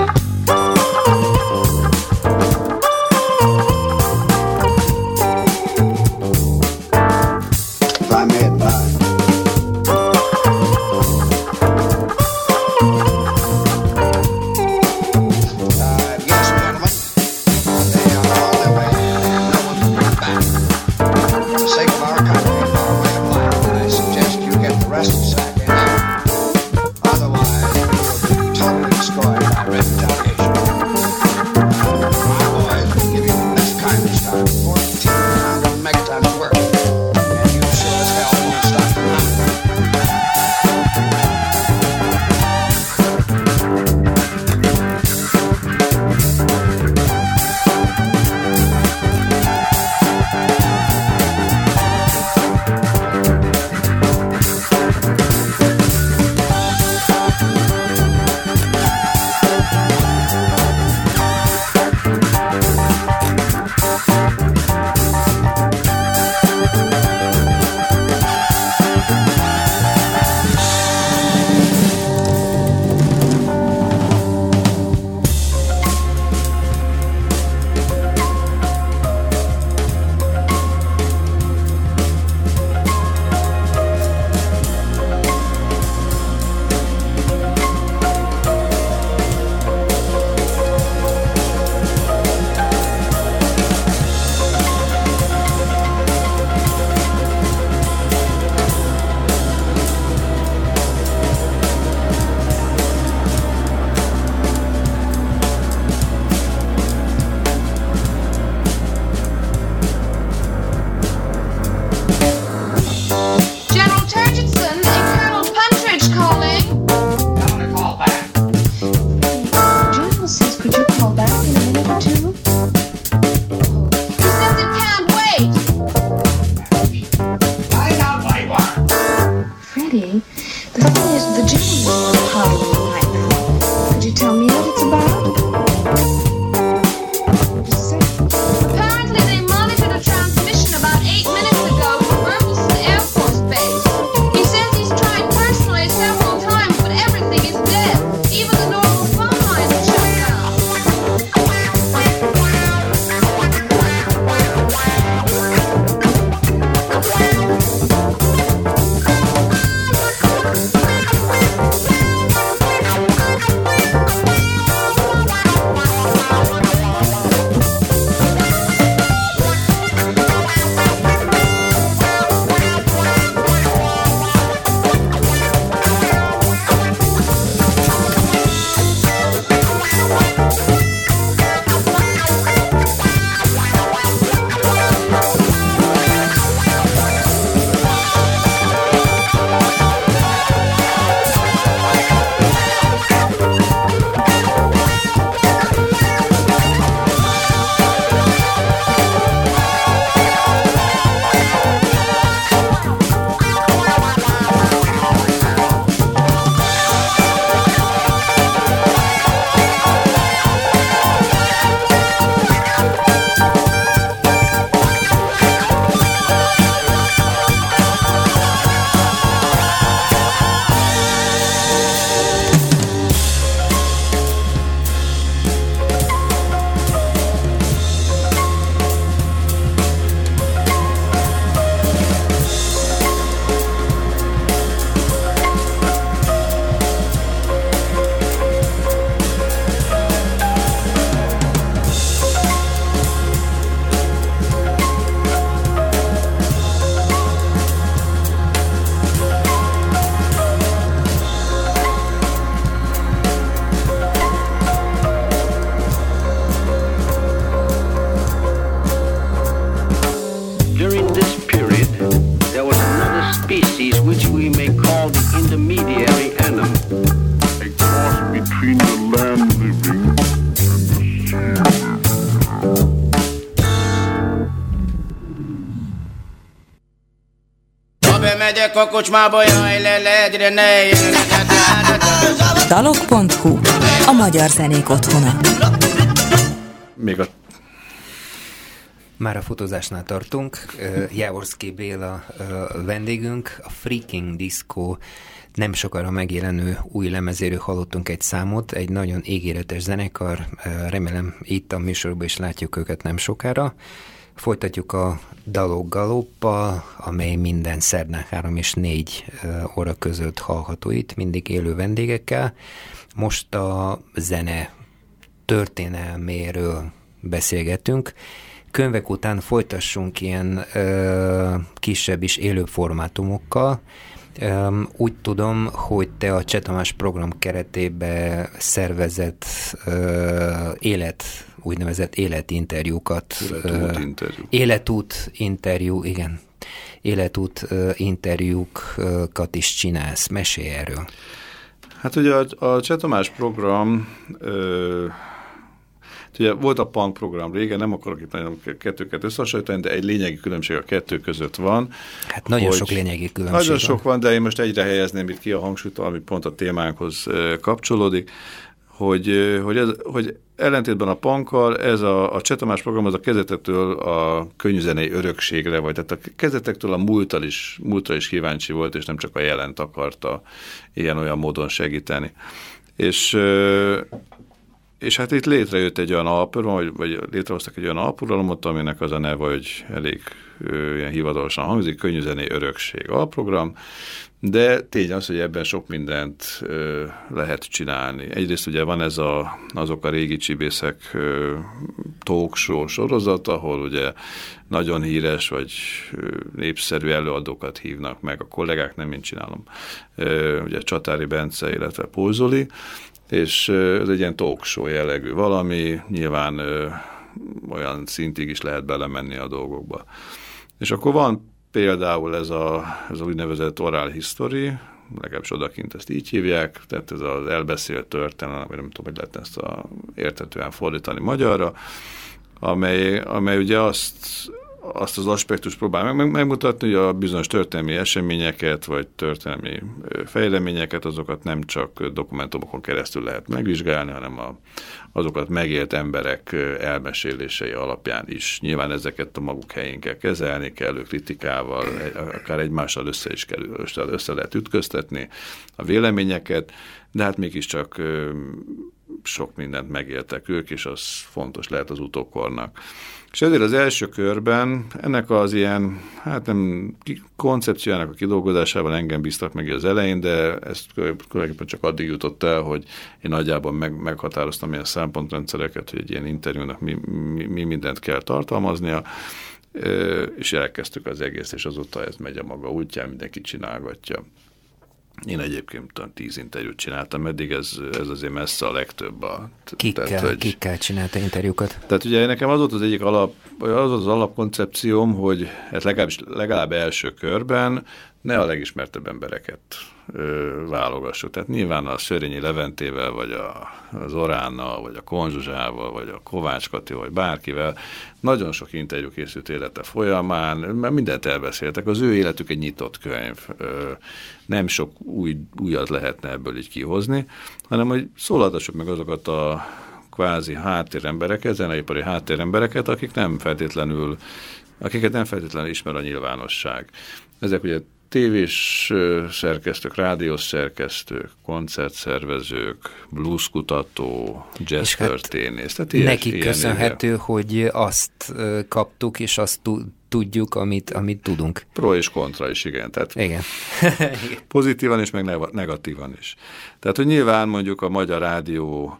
Otherwise, you'll be totally destroyed by Red Dahlia. What is the general Hollywood life? Could you tell me what it's about? Apparently they monitored a transmission about eight minutes ago from Burleson Air Force Base. He says he's tried personally several times, but everything is dead. Even the normal phone lines are shut down. During this period, there was another species which we may call the intermediary animal. A cross between the land living and the sea. Bemegyek a kocsmába, jaj, le, le, dire, ne, dalok pont hu, a magyar zenék otthona. Még a Már a fotózásnál tartunk. Jávorszky Béla vendégünk, a Freaking Disco nem sokára megjelenő új lemezéről hallottunk egy számot, egy nagyon ígéretes zenekar, remélem itt a műsorban is látjuk őket nem sokára. Folytatjuk a Dalok Galoppal, amely minden szerdán három és négy óra között hallható itt, mindig élő vendégekkel. Most a zene történelméről beszélgetünk. Könyvek után folytassunk ilyen ö, kisebb is élő formátumokkal. Ö, úgy tudom, hogy te a Cseh Tamás program keretében szervezett ö, élet, úgynevezett életinterjúkat. Életút interjú. Életút interjú, igen. Életút ö, interjúkat is csinálsz. Mesélj erről. Hát ugye a, a Cseh Tamás program... Ö, ugye volt a punk program régen, nem akarok itt nagyon kettőket összehasonlítani, de egy lényegi különbség a kettő között van. Hát nagyon sok lényegi különbség Nagyon van. sok van, de én most egyre helyezném itt ki a hangsúlyt, ami pont a témánkhoz kapcsolódik, hogy, hogy, ez, hogy ellentétben a punkkal ez a, a Cseh Tamás program az a kezdetektől a könnyűzenei örökségre, vagy tehát a kezdetektől a múlttal is, múltra is kíváncsi volt, és nem csak a jelent akarta ilyen-olyan módon segíteni. És És hát itt létrejött egy olyan alprogram, vagy, vagy létrehoztak egy olyan alprogramot, aminek az a neve, hogy elég ö, ilyen hivatalosan hangzik, könnyűzenei örökség alprogram, de tény az, hogy ebben sok mindent ö, lehet csinálni. Egyrészt ugye van ez a, azok a régi csibészek ö, talk show sorozat, ahol ugye nagyon híres vagy ö, népszerű előadókat hívnak meg, a kollégák, nem én csinálom, ö, ugye Csatári Bence, illetve Pózoli, és ez egy ilyen talk show jellegű valami, nyilván ö, olyan szintig is lehet belemenni a dolgokba. És akkor van például ez a, ez a úgynevezett oral history, legalábbis odakint ezt így hívják, tehát ez az elbeszélt történelem, vagy nem tudom, hogy lehet ezt a érthetően fordítani magyarra, amely, amely ugye azt, azt az aspektus próbál meg, megmutatni, hogy a bizonyos történelmi eseményeket, vagy történelmi fejleményeket, azokat nem csak dokumentumokon keresztül lehet megvizsgálni, hanem a, azokat megélt emberek elmesélései alapján is. Nyilván ezeket a maguk helyén kell kezelni, kellő kritikával, akár egymással össze is kerül, össze lehet ütköztetni a véleményeket, de hát mégiscsak sok mindent megéltek ők, és az fontos lehet az utókornak. És ezért az első körben ennek az ilyen, hát nem koncepciójának a kidolgozásában engem bíztak meg az elején, de ezt tulajdonképpen csak addig jutott el, hogy én nagyjából meg, meghatároztam ilyen szempontrendszereket, hogy egy ilyen interjúnak mi, mi, mi mindent kell tartalmaznia, és elkezdtük az egész, és azóta ez megy a maga útján, mindenki csinálgatja. Én egyébként tudom, tíz interjút csináltam, eddig ez, ez azért messze a legtöbb. A, kikkel, tehát, hogy, kikkel csinálta interjúkat? Tehát ugye nekem az volt az egyik alap, az volt az alapkoncepcióm, hogy hát legalább, legalább első körben ne a legismertebb embereket ö, válogassuk. Tehát nyilván a Szörényi Leventével, vagy a, az Oránnal, vagy a Konzsuzsával, vagy a Kovács Katival, vagy bárkivel nagyon sok interjú készült élete folyamán, mert mindent elbeszéltek. Az ő életük egy nyitott könyv. Ö, nem sok új, újat lehetne ebből így kihozni, hanem hogy szólaltassuk meg azokat a kvázi háttérembereket, zeneipari háttérembereket, akik nem feltétlenül, akiket nem feltétlenül ismer a nyilvánosság. Ezek ugye tévés szerkesztők, rádiós szerkesztők, koncertszervezők, blueskutató, jazztörténész. Hát nekik köszönhető, éve. Hogy azt kaptuk, és azt tudjuk, amit, amit tudunk. Pro és kontra is, igen. Tehát igen. pozitívan is, meg negatívan is. Tehát, hogy nyilván mondjuk a Magyar Rádió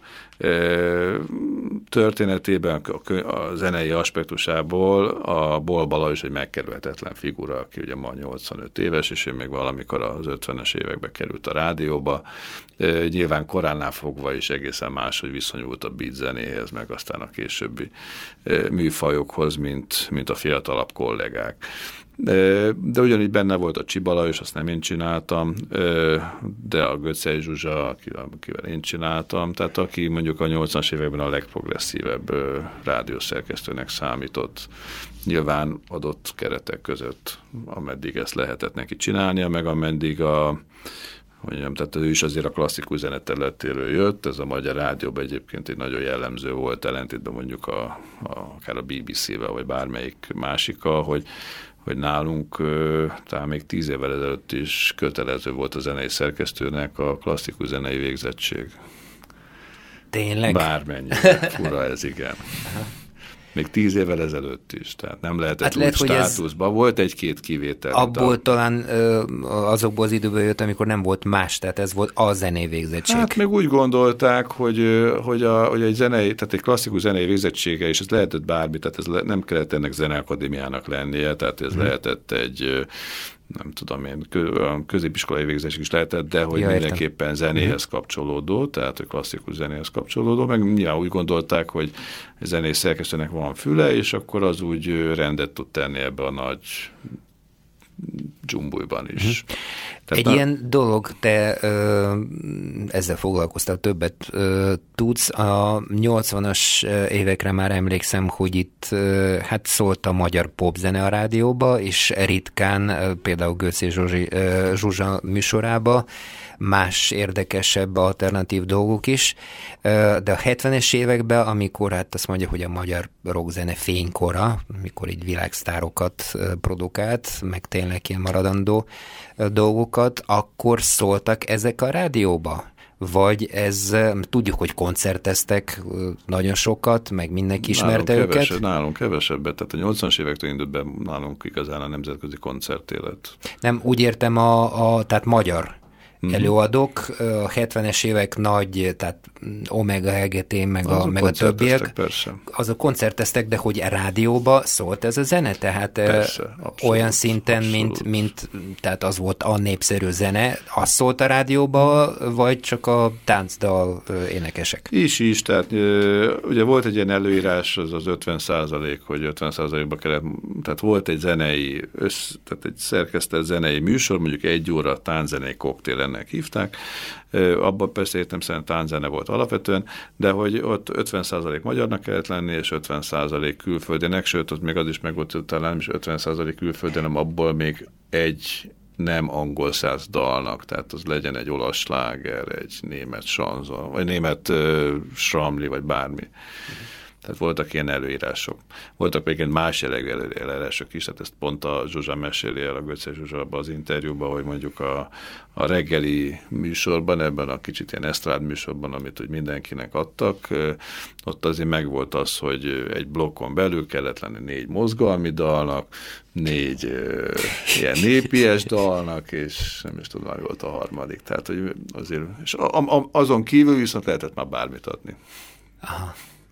történetében, a zenei aspektusából a Bol Balázs egy megkerülhetetlen figura, aki ugye ma nyolcvanöt éves, és ő még valamikor az ötvenes években került a rádióba. Nyilván koránál fogva is egészen máshogy viszonyult a beat zenéhez, meg aztán a későbbi műfajokhoz, mint, mint a fiatalabb kollégák. De, de ugyanígy benne volt a Csibala, és azt nem én csináltam, de a Götzei Zsuzsa, akivel én csináltam, tehát aki mondjuk a nyolcvanas években a legprogresszívebb rádiószerkesztőnek számított. Nyilván adott keretek között, ameddig ezt lehetett neki csinálnia, meg ameddig a mondjam, tehát ő is azért a klasszikus zene területéről jött, ez a Magyar Rádióban egyébként egy nagyon jellemző volt, ellentétben mondjuk a, a, akár a bé bé cé-vel, vagy bármelyik másikkal, hogy hogy nálunk talán még tíz évvel ezelőtt is kötelező volt a zenei szerkesztőnek a klasszikus zenei végzettség. Tényleg? Bármennyire fura ez, igen. Még tíz évvel ezelőtt is, tehát nem lehetett hát úgy lehet, státuszban, volt egy-két kivétel. Abból a... talán ö, azokból az időből jött, amikor nem volt más, tehát ez volt a zenei végzettség. Hát meg úgy gondolták, hogy, hogy, a, hogy egy zenei, tehát egy klasszikus zenei végzettsége, és ez lehetett bármi, tehát ez le, nem kellett ennek zeneakadémiának lennie, tehát ez hmm. lehetett egy, nem tudom én, középiskolai végzettség is lehetett, de hogy ja, mindenképpen értem. zenéhez kapcsolódó, tehát hogy klasszikus zenéhez kapcsolódó, meg nyilván úgy gondolták, hogy zenei szerkesztőnek van füle, és akkor az úgy rendet tud tenni ebbe a nagy dzsumbújban is. Uh-huh. Egy na... ilyen dolog, te ö, ezzel foglalkoztál, többet ö, tudsz. A nyolcvanas évekre már emlékszem, hogy itt ö, hát szólt a magyar popzene a rádióba, és ritkán ö, például Götzei Zsuzsi, ö, Zsuzsa műsorába más érdekesebb alternatív dolgok is, de a hetvenes években, amikor hát azt mondja, hogy a magyar rockzene fénykora, amikor így világsztárokat produkált, meg tényleg ilyen maradandó dolgokat, akkor szóltak ezek a rádióba? Vagy ez, tudjuk, hogy koncerteztek nagyon sokat, meg mindenki ismerte nálunk őket? Kevesebb, nálunk kevesebbet, tehát a nyolcvanas évektől indult be nálunk igazán a nemzetközi koncertélet. Nem, úgy értem a, a tehát magyar előadók, a hetvenes évek nagy, tehát Omega, é gé té, meg a, meg a többiek, azok koncerteztek, de hogy a rádióba szólt ez a zene, tehát persze, abszolút, olyan szinten, mint, mint, tehát az volt a népszerű zene, az szólt a rádióba, vagy csak a táncdal énekesek? Is, is, tehát ugye volt egy ilyen előírás, az az ötven százalék, hogy ötven százalékba kellett, tehát volt egy zenei, össz, tehát egy szerkesztett zenei műsor, mondjuk egy óra tánczenei koktél lenne Bluesbandnek hívták, abban persze értem szerint tánzene volt alapvetően, de hogy ott ötven százalék magyarnak kellett lenni, és ötven százalék külföldinek, sőt, ott még az is meg volt, talán nem is ötven százalék külföldi, hanem abból még egy nem angol száz dalnak, tehát az legyen egy olasz sláger, egy német sanzon, vagy német uh, sramli, vagy bármi. Tehát voltak ilyen előírások. Voltak még más jellegű előírások is, tehát ezt pont a Zsuzsa meséli el, a Götze Zsuzsa abban az interjúban, hogy mondjuk a, a reggeli műsorban, ebben a kicsit ilyen esztrád műsorban, amit úgy mindenkinek adtak, ott azért megvolt az, hogy egy blokkon belül kellett lenni négy mozgalmi dalnak, négy uh, ilyen népies dalnak, és nem is tudom, hogy volt a harmadik. Tehát, hogy azért, és a, a, azon kívül viszont lehetett már bármit adni. Aha.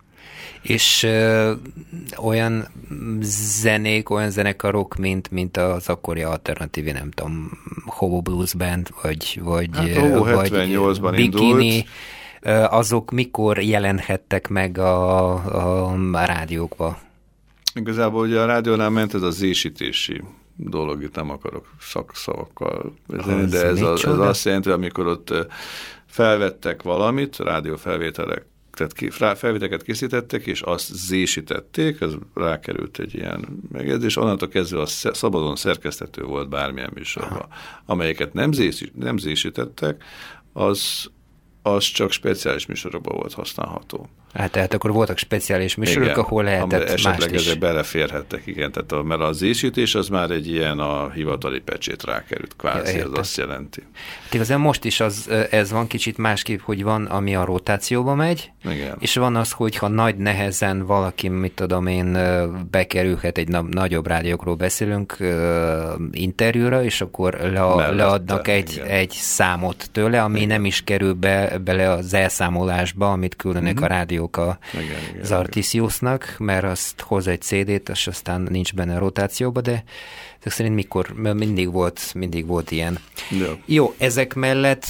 És ö, olyan zenék, olyan zenekarok, mint, mint az akkori alternatív, nem tudom, Hobo Blues Band, vagy, vagy, hát, ó, vagy Bikini, azok mikor jelenhettek meg a, a, a rádiókba? Igazából ugye a rádiónál ment ez a zésítési dolog, itt nem akarok szakszavakkal vezetni, de ez, a, ez azt jelenti, amikor ott felvettek valamit, rádiófelvételek, tehát felvételeket készítettek, és azt zésítették, ez rákerült egy ilyen megjegyzés, onnantól kezdve a szabadon szerkeszthető volt bármilyen műsorban. Amelyeket nem, zés, nem zésítettek, az, az csak speciális műsorokban volt használható. Hát tehát akkor voltak speciális műsorok, igen, ahol lehetett esetleg mást is. Ezek beleférhettek, igen, tehát a, mert az zésítés az már egy ilyen a hivatali pecsét rákerült, kvázi, ez azt jelenti. Hát igazán most is az, ez van kicsit másképp, hogy van, ami a rotációba megy, igen, és van az, hogyha nagy nehezen valaki, mit tudom én, bekerülhet, egy na- nagyobb rádiókról beszélünk, interjúra, és akkor le, leadnak egy, egy számot tőle, ami igen, nem is kerül be, bele az elszámolásba, amit küldenek uh-huh. a rádió a, igen, az Artisiusnak, mert azt hoz egy cé dét, és aztán nincs benne a rotációba, de ezek szerint mikor, mindig volt, mindig volt ilyen. Ja. Jó, ezek mellett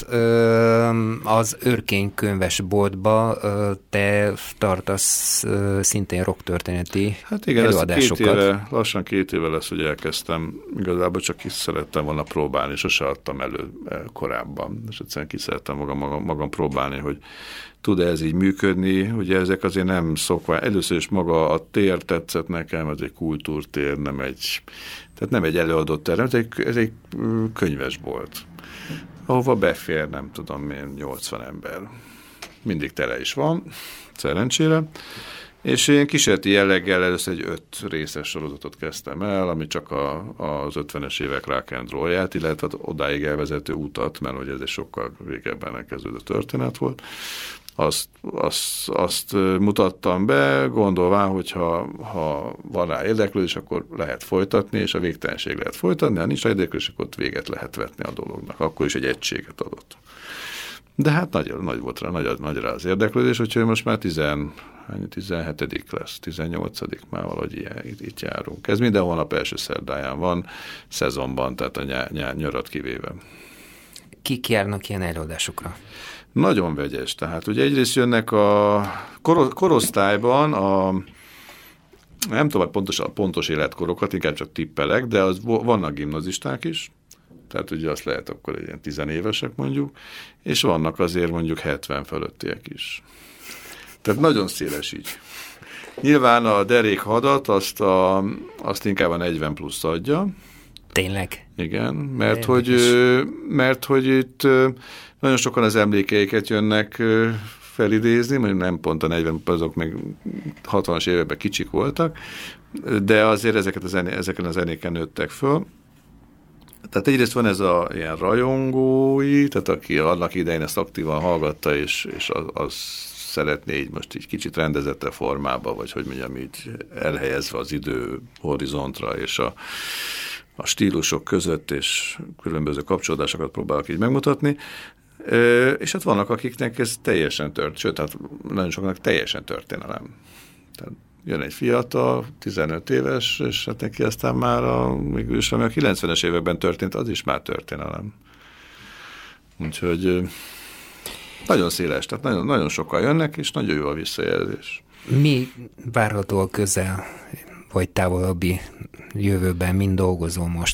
az Örkény könyvesboltba te tartasz szintén rocktörténeti hát igen, előadásokat. Két éve, lassan két éve lesz, hogy elkezdtem, igazából csak ki szerettem volna próbálni, sose adtam elő korábban, és egyszerűen ki szerettem magam, magam, magam próbálni, hogy tud-e ez így működni, ugye ezek azért nem szokva, először is maga a tér tetszett nekem, ez egy kultúrtér, nem egy, tehát nem egy előadott tér, ez egy, ez egy könyvesbolt, ahova befér, nem tudom én, nyolcvan ember. Mindig tele is van, szerencsére, és én kísérleti jelleggel először egy öt részes sorozatot kezdtem el, ami csak a, az ötvenes évek rock and rollját, illetve odáig elvezető utat, mert ugye ez egy sokkal régebben elkezdődő történet volt. Azt, azt, azt mutattam be, gondolván, hogy ha, ha van rá érdeklődés, akkor lehet folytatni, és a végtelenség lehet folytatni, ha nincs rá érdeklődés, akkor ott véget lehet vetni a dolognak. Akkor is egy egységet adott. De hát nagy, nagy volt rá, nagy, nagy rá az érdeklődés, úgyhogy most már tizenhetedik lesz, tizennyolcadik már valahogy ilyen, itt, itt járunk. Ez minden hónap első szerdáján van, szezonban, tehát a nyár, nyár, nyarat kivéve. Kik járnak ilyen előadásokra? Nagyon vegyes, tehát ugye egyrészt jönnek a korosztályban a, nem tudom, pontos, a pontos életkorokat, inkább csak tippelek, de az, vannak gimnazisták is, tehát ugye azt lehet akkor egy ilyen tizenévesek mondjuk, és vannak azért mondjuk hetven fölöttiek is. Tehát nagyon széles így. Nyilván a derék hadat azt, a, azt inkább a negyven plusz adja. Tényleg? Igen, mert hogy, mert hogy itt nagyon sokan az emlékeiket jönnek felidézni, mondjuk nem pont a negyven, azok meg hatvanas években kicsik voltak, de azért ezeket a zené, ezeken a zenéken nőttek föl. Tehát egyrészt van ez a ilyen rajongói, tehát aki annak idején ezt aktívan hallgatta, és, és az, az szeretné így most így kicsit rendezettebb formába, vagy hogy mondjam, így elhelyezve az idő horizontra, és a, a stílusok között, és különböző kapcsolódásokat próbálok így megmutatni. És hát vannak, akiknek ez teljesen tört, sőt, hát nagyon soknak teljesen történelem. Tehát jön egy fiatal, tizenöt éves, és hát neki aztán már a, mégis, ami a kilencvenes években történt, az is már történelem. Úgyhogy nagyon széles, tehát nagyon, nagyon sokan jönnek, és nagyon jó a visszajelzés. Mi várható a közel, vagy távolabbi jövőben, mind dolgozol most?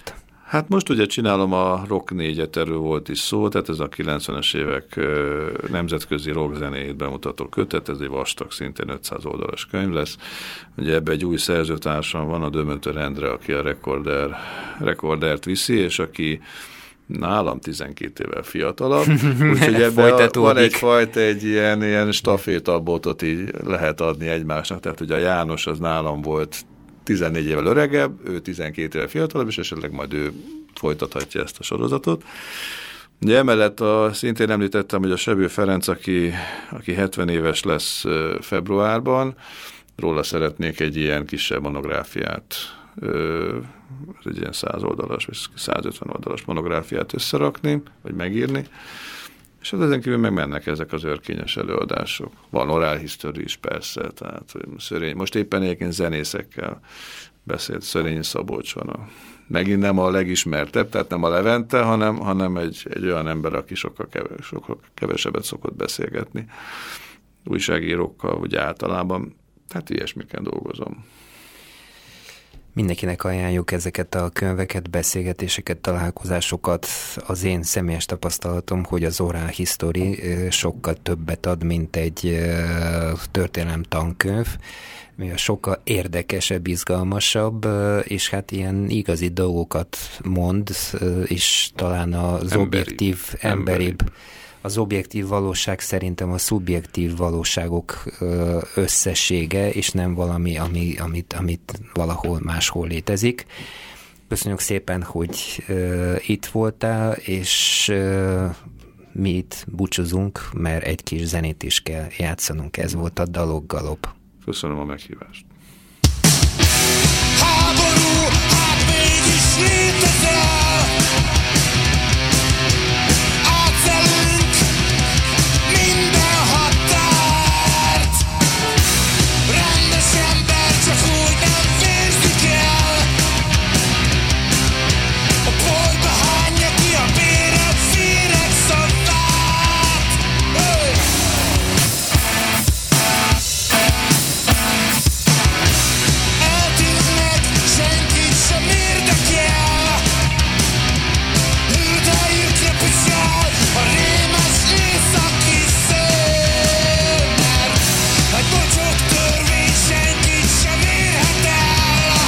Hát most ugye csinálom a Rock négyet, erről volt is szó, tehát ez a kilencvenes évek nemzetközi rockzenéjét bemutató kötet, ez egy vastag, szintén ötszáz oldalas könyv lesz. Ugye ebbe egy új szerzőtársam van, a Dömötör Endre, aki a rekorder, rekordert viszi, és aki nálam tizenkét évvel fiatalabb, úgyhogy ebben van egyfajta egy ilyen, ilyen stafétabotot így lehet adni egymásnak, tehát ugye a János az nálam volt tizennégy évvel öregebb, ő tizenkét évvel fiatalabb, és esetleg majd ő folytathatja ezt a sorozatot. Ugye emellett a, szintén említettem, hogy a Sebő Ferenc, aki, aki hetven éves lesz februárban, róla szeretnék egy ilyen kisebb monográfiát, egy ilyen száz oldalas, vagy százötven oldalas monográfiát összerakni, vagy megírni, és hát ezen kívül meg mennek ezek az örkényes előadások. Van oral history is persze, tehát Szörény, most éppen egyébként zenészekkel beszélt, Szörényi Szabolcs van a, megint nem a legismertebb, tehát nem a Levente, hanem, hanem egy, egy olyan ember, aki sokkal, keves, sokkal kevesebbet szokott beszélgetni újságírókkal, vagy általában, tehát ilyesmiken dolgozom. Mindenkinek ajánljuk ezeket a könyveket, beszélgetéseket, találkozásokat. Az én személyes tapasztalatom, hogy az oral history sokkal többet ad, mint egy történelem tankönyv, mivel sokkal érdekesebb, izgalmasabb, és hát ilyen igazi dolgokat mond, és talán az emberi, objektív, emberibb, az objektív valóság szerintem a szubjektív valóságok összessége, és nem valami, ami, amit, amit valahol máshol létezik. Köszönjük szépen, hogy uh, itt voltál, és uh, mi itt búcsúzunk, mert egy kis zenét is kell játszanunk. Ez volt a Dalok Galop. Köszönöm a meghívást. Háború, hát mégis létezel. Átszelünk minden határt. Rendes ember csak úgy nem vérzik el. A bolyba hányja ki a béret szírek szavát. Hey! Eltűnnek, senkit sem érdekel. Hűteljük lepuszjál a rémes északi szél. Mert egy bocsok törvény senkit sem érhet el.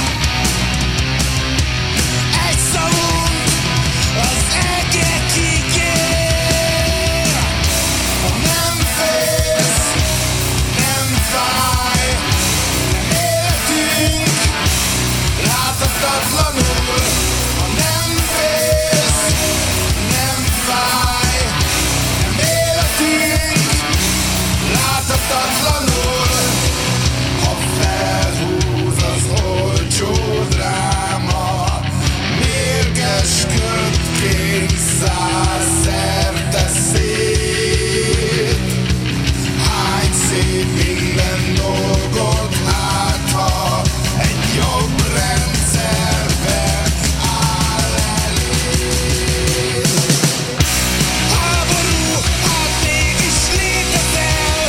Egy szavunk az egekig ér. Ha nem félsz, nem fáj, nem éltünk láthatatlanul. Ha nem félsz, nem fáj, nem éltünk láthatatlanul. Ha felhúz az olcsó dráma, mérges kötként száll szerte szét. Hány szép minden dolgot, hát ha egy jobb rendszerben áll eléd. Háború, hát mégis létezel.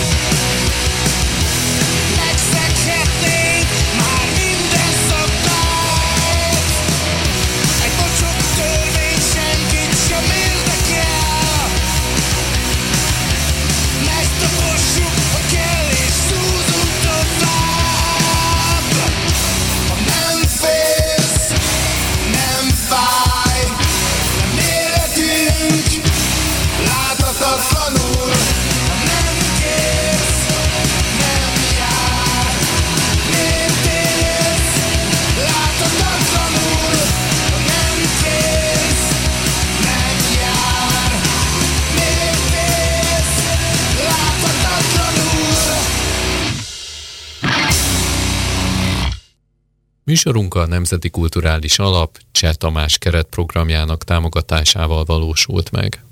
Megszeghetnénk már minden szabályt. Egy bocsok törvény senkit sem érdekel. Megtapossuk, ha kell, és szúzunk tovább. Ha nem félsz, nem fáj, nem élhetünk láthatatlanul. Ha nem kérsz, nem jár, miért élsz láthatatlanul. Ha nem kérsz, nem jár, miért élsz láthatatlanul. Műsorunk a Nemzeti Kulturális Alap Cseh Tamás keretprogramjának támogatásával valósult meg.